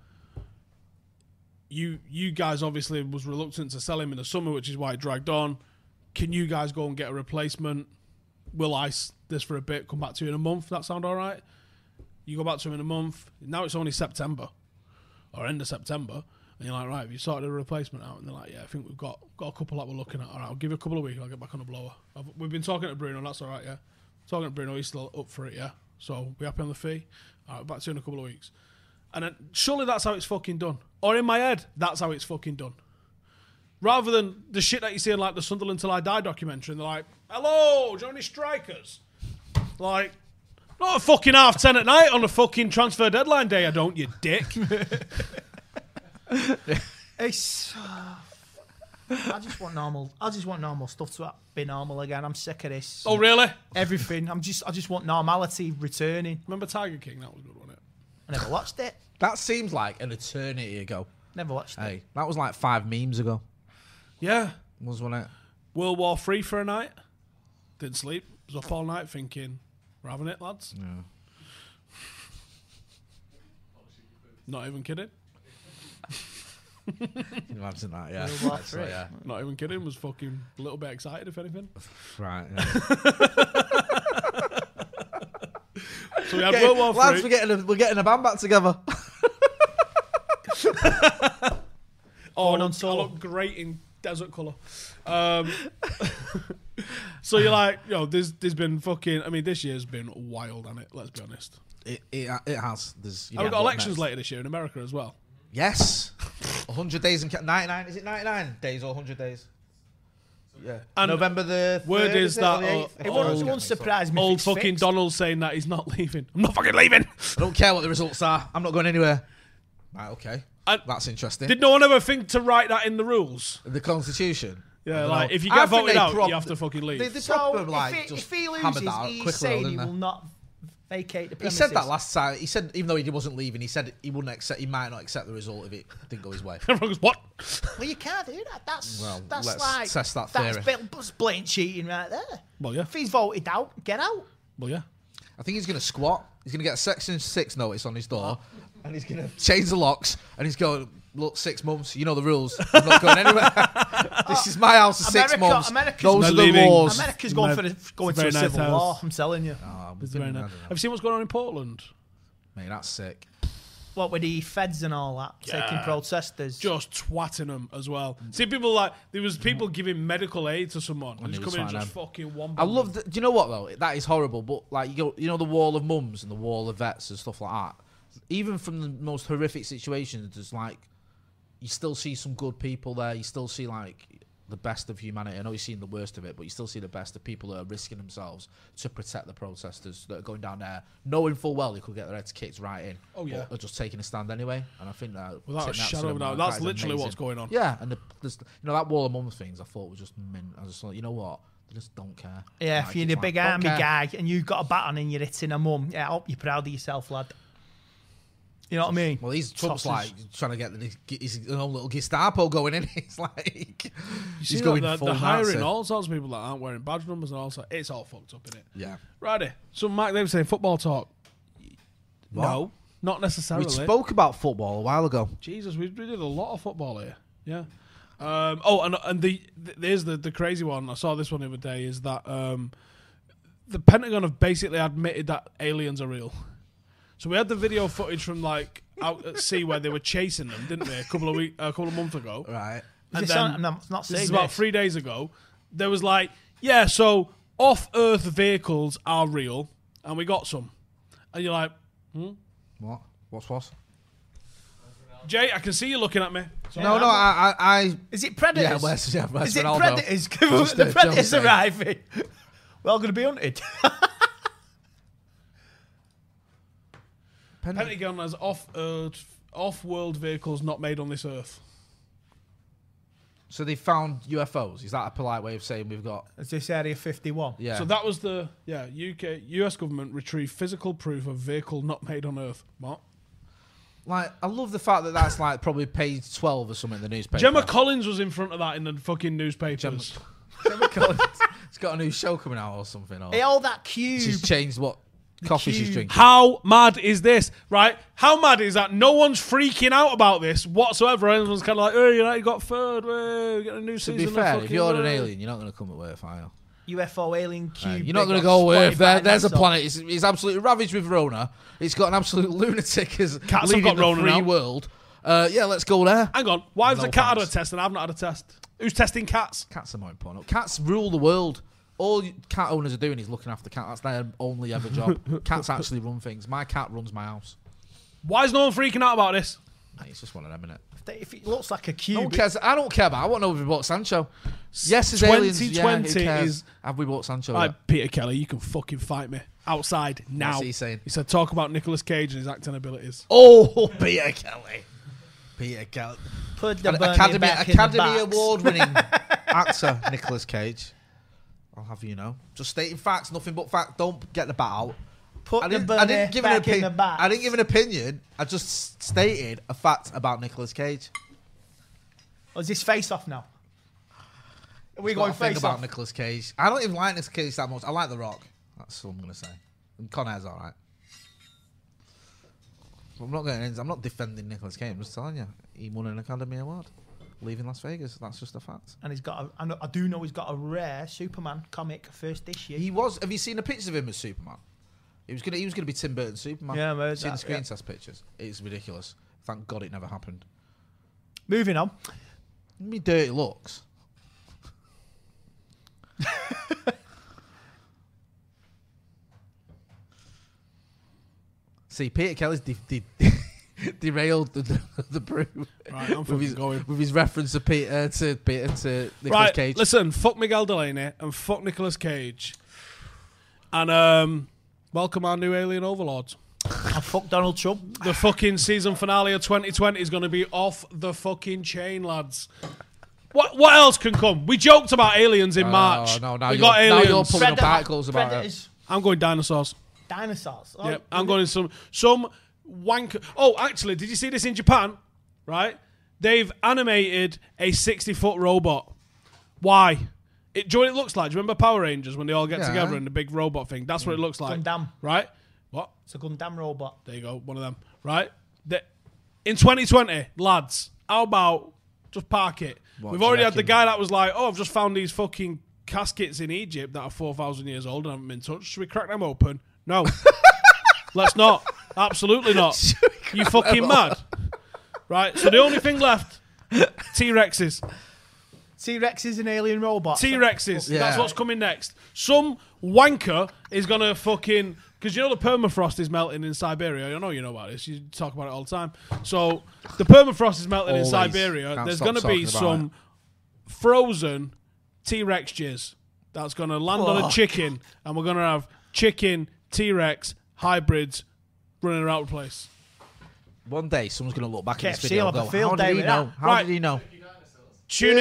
S4: You guys obviously was reluctant to sell him in the summer, which is why it dragged on. Can you guys go and get a replacement? We'll ice this for a bit, come back to you in a month. That sound all right? You go back to him in a month. Now it's only September, or end of September, and you're like, right, have you sorted a replacement out? And they're like, yeah, I think we've got a couple that we're looking at. All right, I'll give you a couple of weeks, I'll get back on the blower. We've been talking to Bruno, that's all right, yeah? Talking to Bruno, he's still up for it, yeah? So, we happy on the fee? All right, back to you in a couple of weeks. And then, surely that's how it's fucking done. Or in my head, that's how it's fucking done. Rather than the shit that you see in like the Sunderland Till I Die documentary, and they're like, hello, do you know any strikers? Like, not at fucking 10:30 at night on a fucking transfer deadline day, I don't, you dick.
S5: It's... I just want normal stuff to be normal again. I'm sick of this.
S4: Oh, really?
S5: Everything. I just want normality returning.
S4: Remember Tiger King? That was a good, wasn't it?
S5: I never watched it.
S6: That seems like an eternity ago.
S5: Never watched it.
S6: Hey, that was like 5 memes ago.
S4: Yeah.
S6: Wasn't it?
S4: World War III for a night. Didn't sleep. Was up all night thinking, we're having it, lads.
S6: Yeah.
S4: Not even kidding.
S6: You imagine that, yeah.
S5: World War
S6: So,
S5: III.
S6: yeah.
S4: Not even kidding. Was fucking a little bit excited, if anything.
S6: Right. Yeah.
S4: So we had World War
S6: Lads,
S4: III.
S6: we're getting a band back together.
S4: Oh,
S5: on
S4: I
S5: tour.
S4: look great in desert colour. So you're like, there's been fucking. I mean, this year's been wild, hasn't it? Let's be honest.
S6: It has. There's.
S4: And we've got elections later this year in America as well.
S6: Yes. 100 days and 99. Is it 99 days or 100 days? Yeah.
S4: And
S6: November the 3rd,
S4: word is
S6: it,
S4: that
S6: or the 8th?
S5: It won't surprise me. if
S4: old
S5: it's
S4: fucking
S5: fixed.
S4: Donald's saying that he's not leaving. I'm not fucking leaving.
S6: I don't care what the results are. I'm not going anywhere. Right, okay.
S4: And
S6: That's interesting.
S4: did no one ever think to write that in the rules?
S6: The Constitution.
S4: Yeah,
S6: I don't
S4: like
S6: know.
S4: if you
S6: I
S4: get
S6: think
S4: voted
S6: they
S4: out, you have to fucking leave.
S6: They
S5: So
S6: proper,
S5: if
S6: like, just
S5: he
S6: hammered
S5: loses,
S6: that out
S5: he's
S6: quickly,
S5: saying
S6: didn't
S5: he
S6: they?
S5: will not vacate the
S6: He
S5: premises.
S6: said that last time. He said even though he wasn't leaving, he said he wouldn't accept. He might not accept the result if it didn't go his way.
S4: Everyone goes, what?
S5: Well, you can't do that. That's
S6: Well,
S5: that's
S6: let's
S5: like
S6: test that
S5: that's
S6: theory.
S5: blatant cheating right there.
S4: Well, yeah.
S5: If he's voted out, get out.
S4: Well, yeah.
S6: I think he's going to squat. He's going to get a Section 6 notice on his door, and he's going to change the locks, and he's going, look, 6 months. You know the rules. I'm not going anywhere. This is my house for 6 months.
S5: America's
S6: Those
S4: not
S6: are the
S4: leaving.
S6: laws.
S5: America's going to
S4: It's
S5: a
S4: very nice
S5: civil
S4: house.
S5: war. I'm telling you.
S6: Oh,
S4: It's very nice. Have you seen what's going on in Portland?
S6: Mate, that's sick.
S5: What with the feds and all that taking protesters?
S4: Just twatting them as well. See, people like there was people giving medical aid to someone and
S6: And
S4: just
S6: he was
S4: coming and
S6: fine,
S4: just fucking one.
S6: I love. Do you know what though? That is horrible. But like you know the wall of mums and the wall of vets and stuff like that. Even from the most horrific situations, there's like you still see some good people there. You still see like the best of humanity. I know you've seen the worst of it, but you still see the best of people that are risking themselves to protect the protesters that are going down there, knowing full well they could get their heads kicked right in.
S4: Oh, yeah.
S6: but are just taking a stand anyway. And I think that
S4: Without a
S6: tip
S4: shadow
S6: to
S4: of a
S6: them,
S4: doubt,
S6: that
S4: that's
S6: is
S4: literally
S6: amazing.
S4: what's going on.
S6: Yeah, and that wall of mums things I thought was just mint. I just thought, you know what? They just don't care.
S5: Yeah,
S6: Like,
S5: if you're
S6: it's
S5: the
S6: like,
S5: big
S6: don't
S5: army
S6: care.
S5: guy and you've got a baton and you're hitting a mum, yeah, I hope you're proud of yourself, lad. You know what I mean?
S6: Well, he's Trump's
S5: Tosses.
S6: like trying to get his own little Gestapo going in. He's like,
S4: You
S6: he's
S4: see
S6: going
S4: that,
S6: full
S4: they're hiring
S6: Nazi.
S4: all sorts of people that aren't wearing badge numbers and all sorts. It's all fucked up, innit?
S6: Yeah.
S4: Righty. So Mike, they were saying football talk.
S6: What?
S4: No, not necessarily.
S6: We spoke about football a while ago.
S4: Jesus, we did a lot of football here. Yeah. There's the crazy one. I saw this one the other day. Is that the Pentagon have basically admitted that aliens are real. So we had the video footage from like out at sea where they were chasing them, didn't we? A couple of months ago.
S6: Right.
S4: And
S5: Is
S4: then
S5: I'm not saying
S4: this is about 3 days ago. There was like, yeah, so off-Earth vehicles are real, and we got some. And you're like,
S6: What? What's?
S4: Jay, I can see you looking at me. So
S6: No, I.
S5: Is it predators?
S6: Yeah, where's
S5: Is it
S6: Ronaldo?
S5: predators?
S6: Just
S5: The
S6: a
S5: predators
S6: joke,
S5: arriving. We're all going to be hunted.
S4: Pentagon has off-world vehicles not made on this Earth.
S6: So they found UFOs. Is that a polite way of saying we've got?
S5: Is this Area 51?
S6: Yeah.
S4: So that was the US government retrieved physical proof of vehicle not made on Earth. What?
S6: Like, I love the fact that that's like probably page 12 or something in the newspaper.
S4: Gemma Collins was in front of that in the fucking newspapers.
S6: Gemma Collins. It's got a new show coming out or something. Or
S5: Hey, all that cube.
S6: she's changed what coffee she's
S5: cube.
S6: drinking.
S4: How mad is this, right? How mad is that? No one's freaking out about this whatsoever. Everyone's kind of like, "Oh, you got third. We got a new
S6: To
S4: season."
S6: be
S4: of
S6: fair, if
S4: fucking,
S6: you're an alien, you're not going to come at work, are you?
S5: UFO alien cube.
S6: You're not going to
S5: They
S6: go
S5: got
S6: Earth.
S5: spotted by
S6: There's a
S5: NASA.
S6: planet. It's absolutely ravaged with Rona. It's got an absolute lunatic as
S4: Cats have
S6: leading
S4: got
S6: the
S4: Rona
S6: free
S4: now.
S6: world. Yeah, let's go there.
S4: Hang on, why has
S6: No
S4: the cat had a
S6: thanks.
S4: test and I've not had a test? Who's testing cats?
S6: Cats are more important. Cats rule the world. All cat owners are doing is looking after cats. That's their only ever job. Cats actually run things. My cat runs my house.
S4: Why is no one freaking out about this?
S6: Mate, it's just one of them, innit?
S5: If it looks like a cube.
S6: No one cares. I don't care about it. I want to know if we bought Sancho. Yes, as aliens. Yeah, who
S4: 2020
S6: cares?
S4: is-
S6: Have we bought Sancho
S4: Right,
S6: yet?
S4: Peter Kelly, you can fucking fight me outside now.
S6: What's he saying?
S4: He said, talk about Nicolas Cage and his acting abilities.
S6: Oh, Peter Kelly. Peter Kelly.
S5: Put the
S6: An
S5: bunny
S6: Academy,
S5: back in the
S6: Academy
S5: box.
S6: Award-winning actor, Nicolas Cage. I'll have you know. Just stating facts, nothing but fact. Don't get the bat out.
S5: Put
S6: I
S5: the
S6: didn't
S5: bunny
S6: give an
S5: back in the
S6: opinion.
S5: box.
S6: I didn't give an opinion. I just stated a fact about Nicolas Cage.
S5: Oh, is this face off now? Are we
S6: Got
S5: going
S6: a thing
S5: face
S6: about
S5: off?
S6: Nicolas Cage. I don't even like Nicolas Cage that much. I like The Rock. That's what I'm gonna say. And Con Air's alright. I'm not defending Nicolas Cage. I'm just telling you, he won an Academy Award, leaving Las Vegas. That's just a fact.
S5: And he's got. I do know he's got a rare Superman comic first issue.
S6: He was. Have you seen the pictures of him as Superman? He was gonna be Tim Burton's Superman.
S5: Yeah, I've heard
S6: seen the
S5: that,
S6: screen
S5: yeah.
S6: test pictures. It's ridiculous. Thank God it never happened.
S5: Moving on.
S6: Me dirty looks. See, Peter Kelly's derailed the brew
S4: Right, I'm fucking going.
S6: with his reference to Peter to Nicolas
S4: Right,
S6: Cage.
S4: listen, fuck Miguel Delaney and fuck Nicolas Cage. And welcome our new alien overlords.
S5: And fuck Donald Trump.
S4: The fucking season finale of 2020 is going to be off the fucking chain, lads. What else can come? We joked about aliens in March.
S6: no, now
S4: we
S6: you're-
S4: got
S6: now you're
S4: aliens.
S6: pulling up articles about it.
S5: Predators.
S4: I'm going dinosaurs.
S5: Dinosaurs. Oh,
S4: Yep, I'm going some wanker. Oh, actually, did you see this in Japan? Right, they've animated a 60-foot robot. Why? Do you know what it looks like? Do you remember Power Rangers when they all get
S6: Yeah.
S4: together in the big robot thing? That's what it looks like.
S5: Gundam.
S4: Right? What?
S5: It's a Gundam robot.
S4: There you go, one of them. Right? In 2020, lads, how about just park it?
S6: What,
S4: We've
S6: do you
S4: already had the
S6: reckon?
S4: guy that was like, oh, I've just found these fucking caskets in Egypt that are 4,000 years old and haven't been touched. Should we crack them open? No. Let's not. Absolutely not. You fucking mad? Right, so the only thing left, T-Rexes.
S5: T-Rex is an alien robot.
S4: T-Rexes.
S6: Yeah.
S4: That's what's coming next. Some wanker is going to fucking... Because you know the permafrost is melting in Siberia. I know you know about this. You talk about it all the time. So the permafrost is melting
S6: Always.
S4: in Siberia.
S6: Can't
S4: There's
S6: stop
S4: going to be
S6: talking about
S4: some frozen T-Rex jizz that's going to land on a chicken. And we're going to have chicken T-Rex hybrids running around the place.
S6: One day, someone's going to look back at this
S5: KFC
S6: video
S5: will
S6: and
S5: have
S6: go,
S5: a field
S6: how
S5: day
S6: did he
S5: with
S6: know?
S5: that.
S6: How
S4: Right.
S6: did he know?
S4: Tune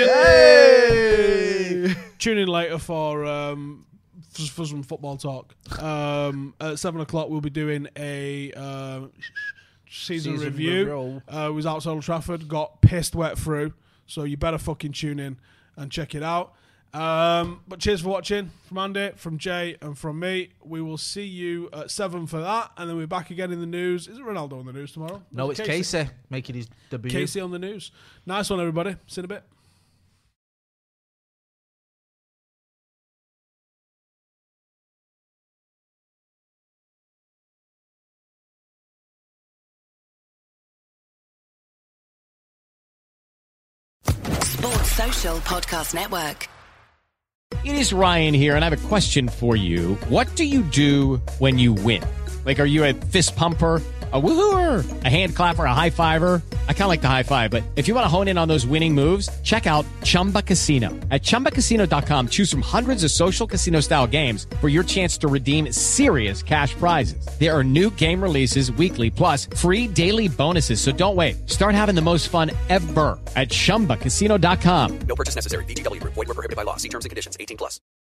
S4: in. Tune in later for some football talk. At 7 o'clock, we'll be doing a season review. It was outside Old Trafford, got pissed wet through. So you better fucking tune in and check it out. But cheers for watching. From Andy, from Jay, and from me. We will see you at 7 for that, and then we're back again in the news. Is it Ronaldo on the news tomorrow?
S6: No,
S4: Or
S6: it's
S4: is it
S6: Casey making his debut.
S4: Casey on the news. Nice one, everybody. See you in a bit.
S8: Sports Social Podcast Network.
S2: It is Ryan here, and I have a question for you. What do you do when you win? Like, are you a fist pumper, a woohooer, a hand clapper, a high fiver? I kind of like the high five, but if you want to hone in on those winning moves, check out Chumba Casino. At ChumbaCasino.com, choose from hundreds of social casino-style games for your chance to redeem serious cash prizes. There are new game releases weekly, plus free daily bonuses. So don't wait. Start having the most fun ever at ChumbaCasino.com.
S3: No purchase necessary. VGW Group. Void where prohibited by law. See terms and conditions. 18+.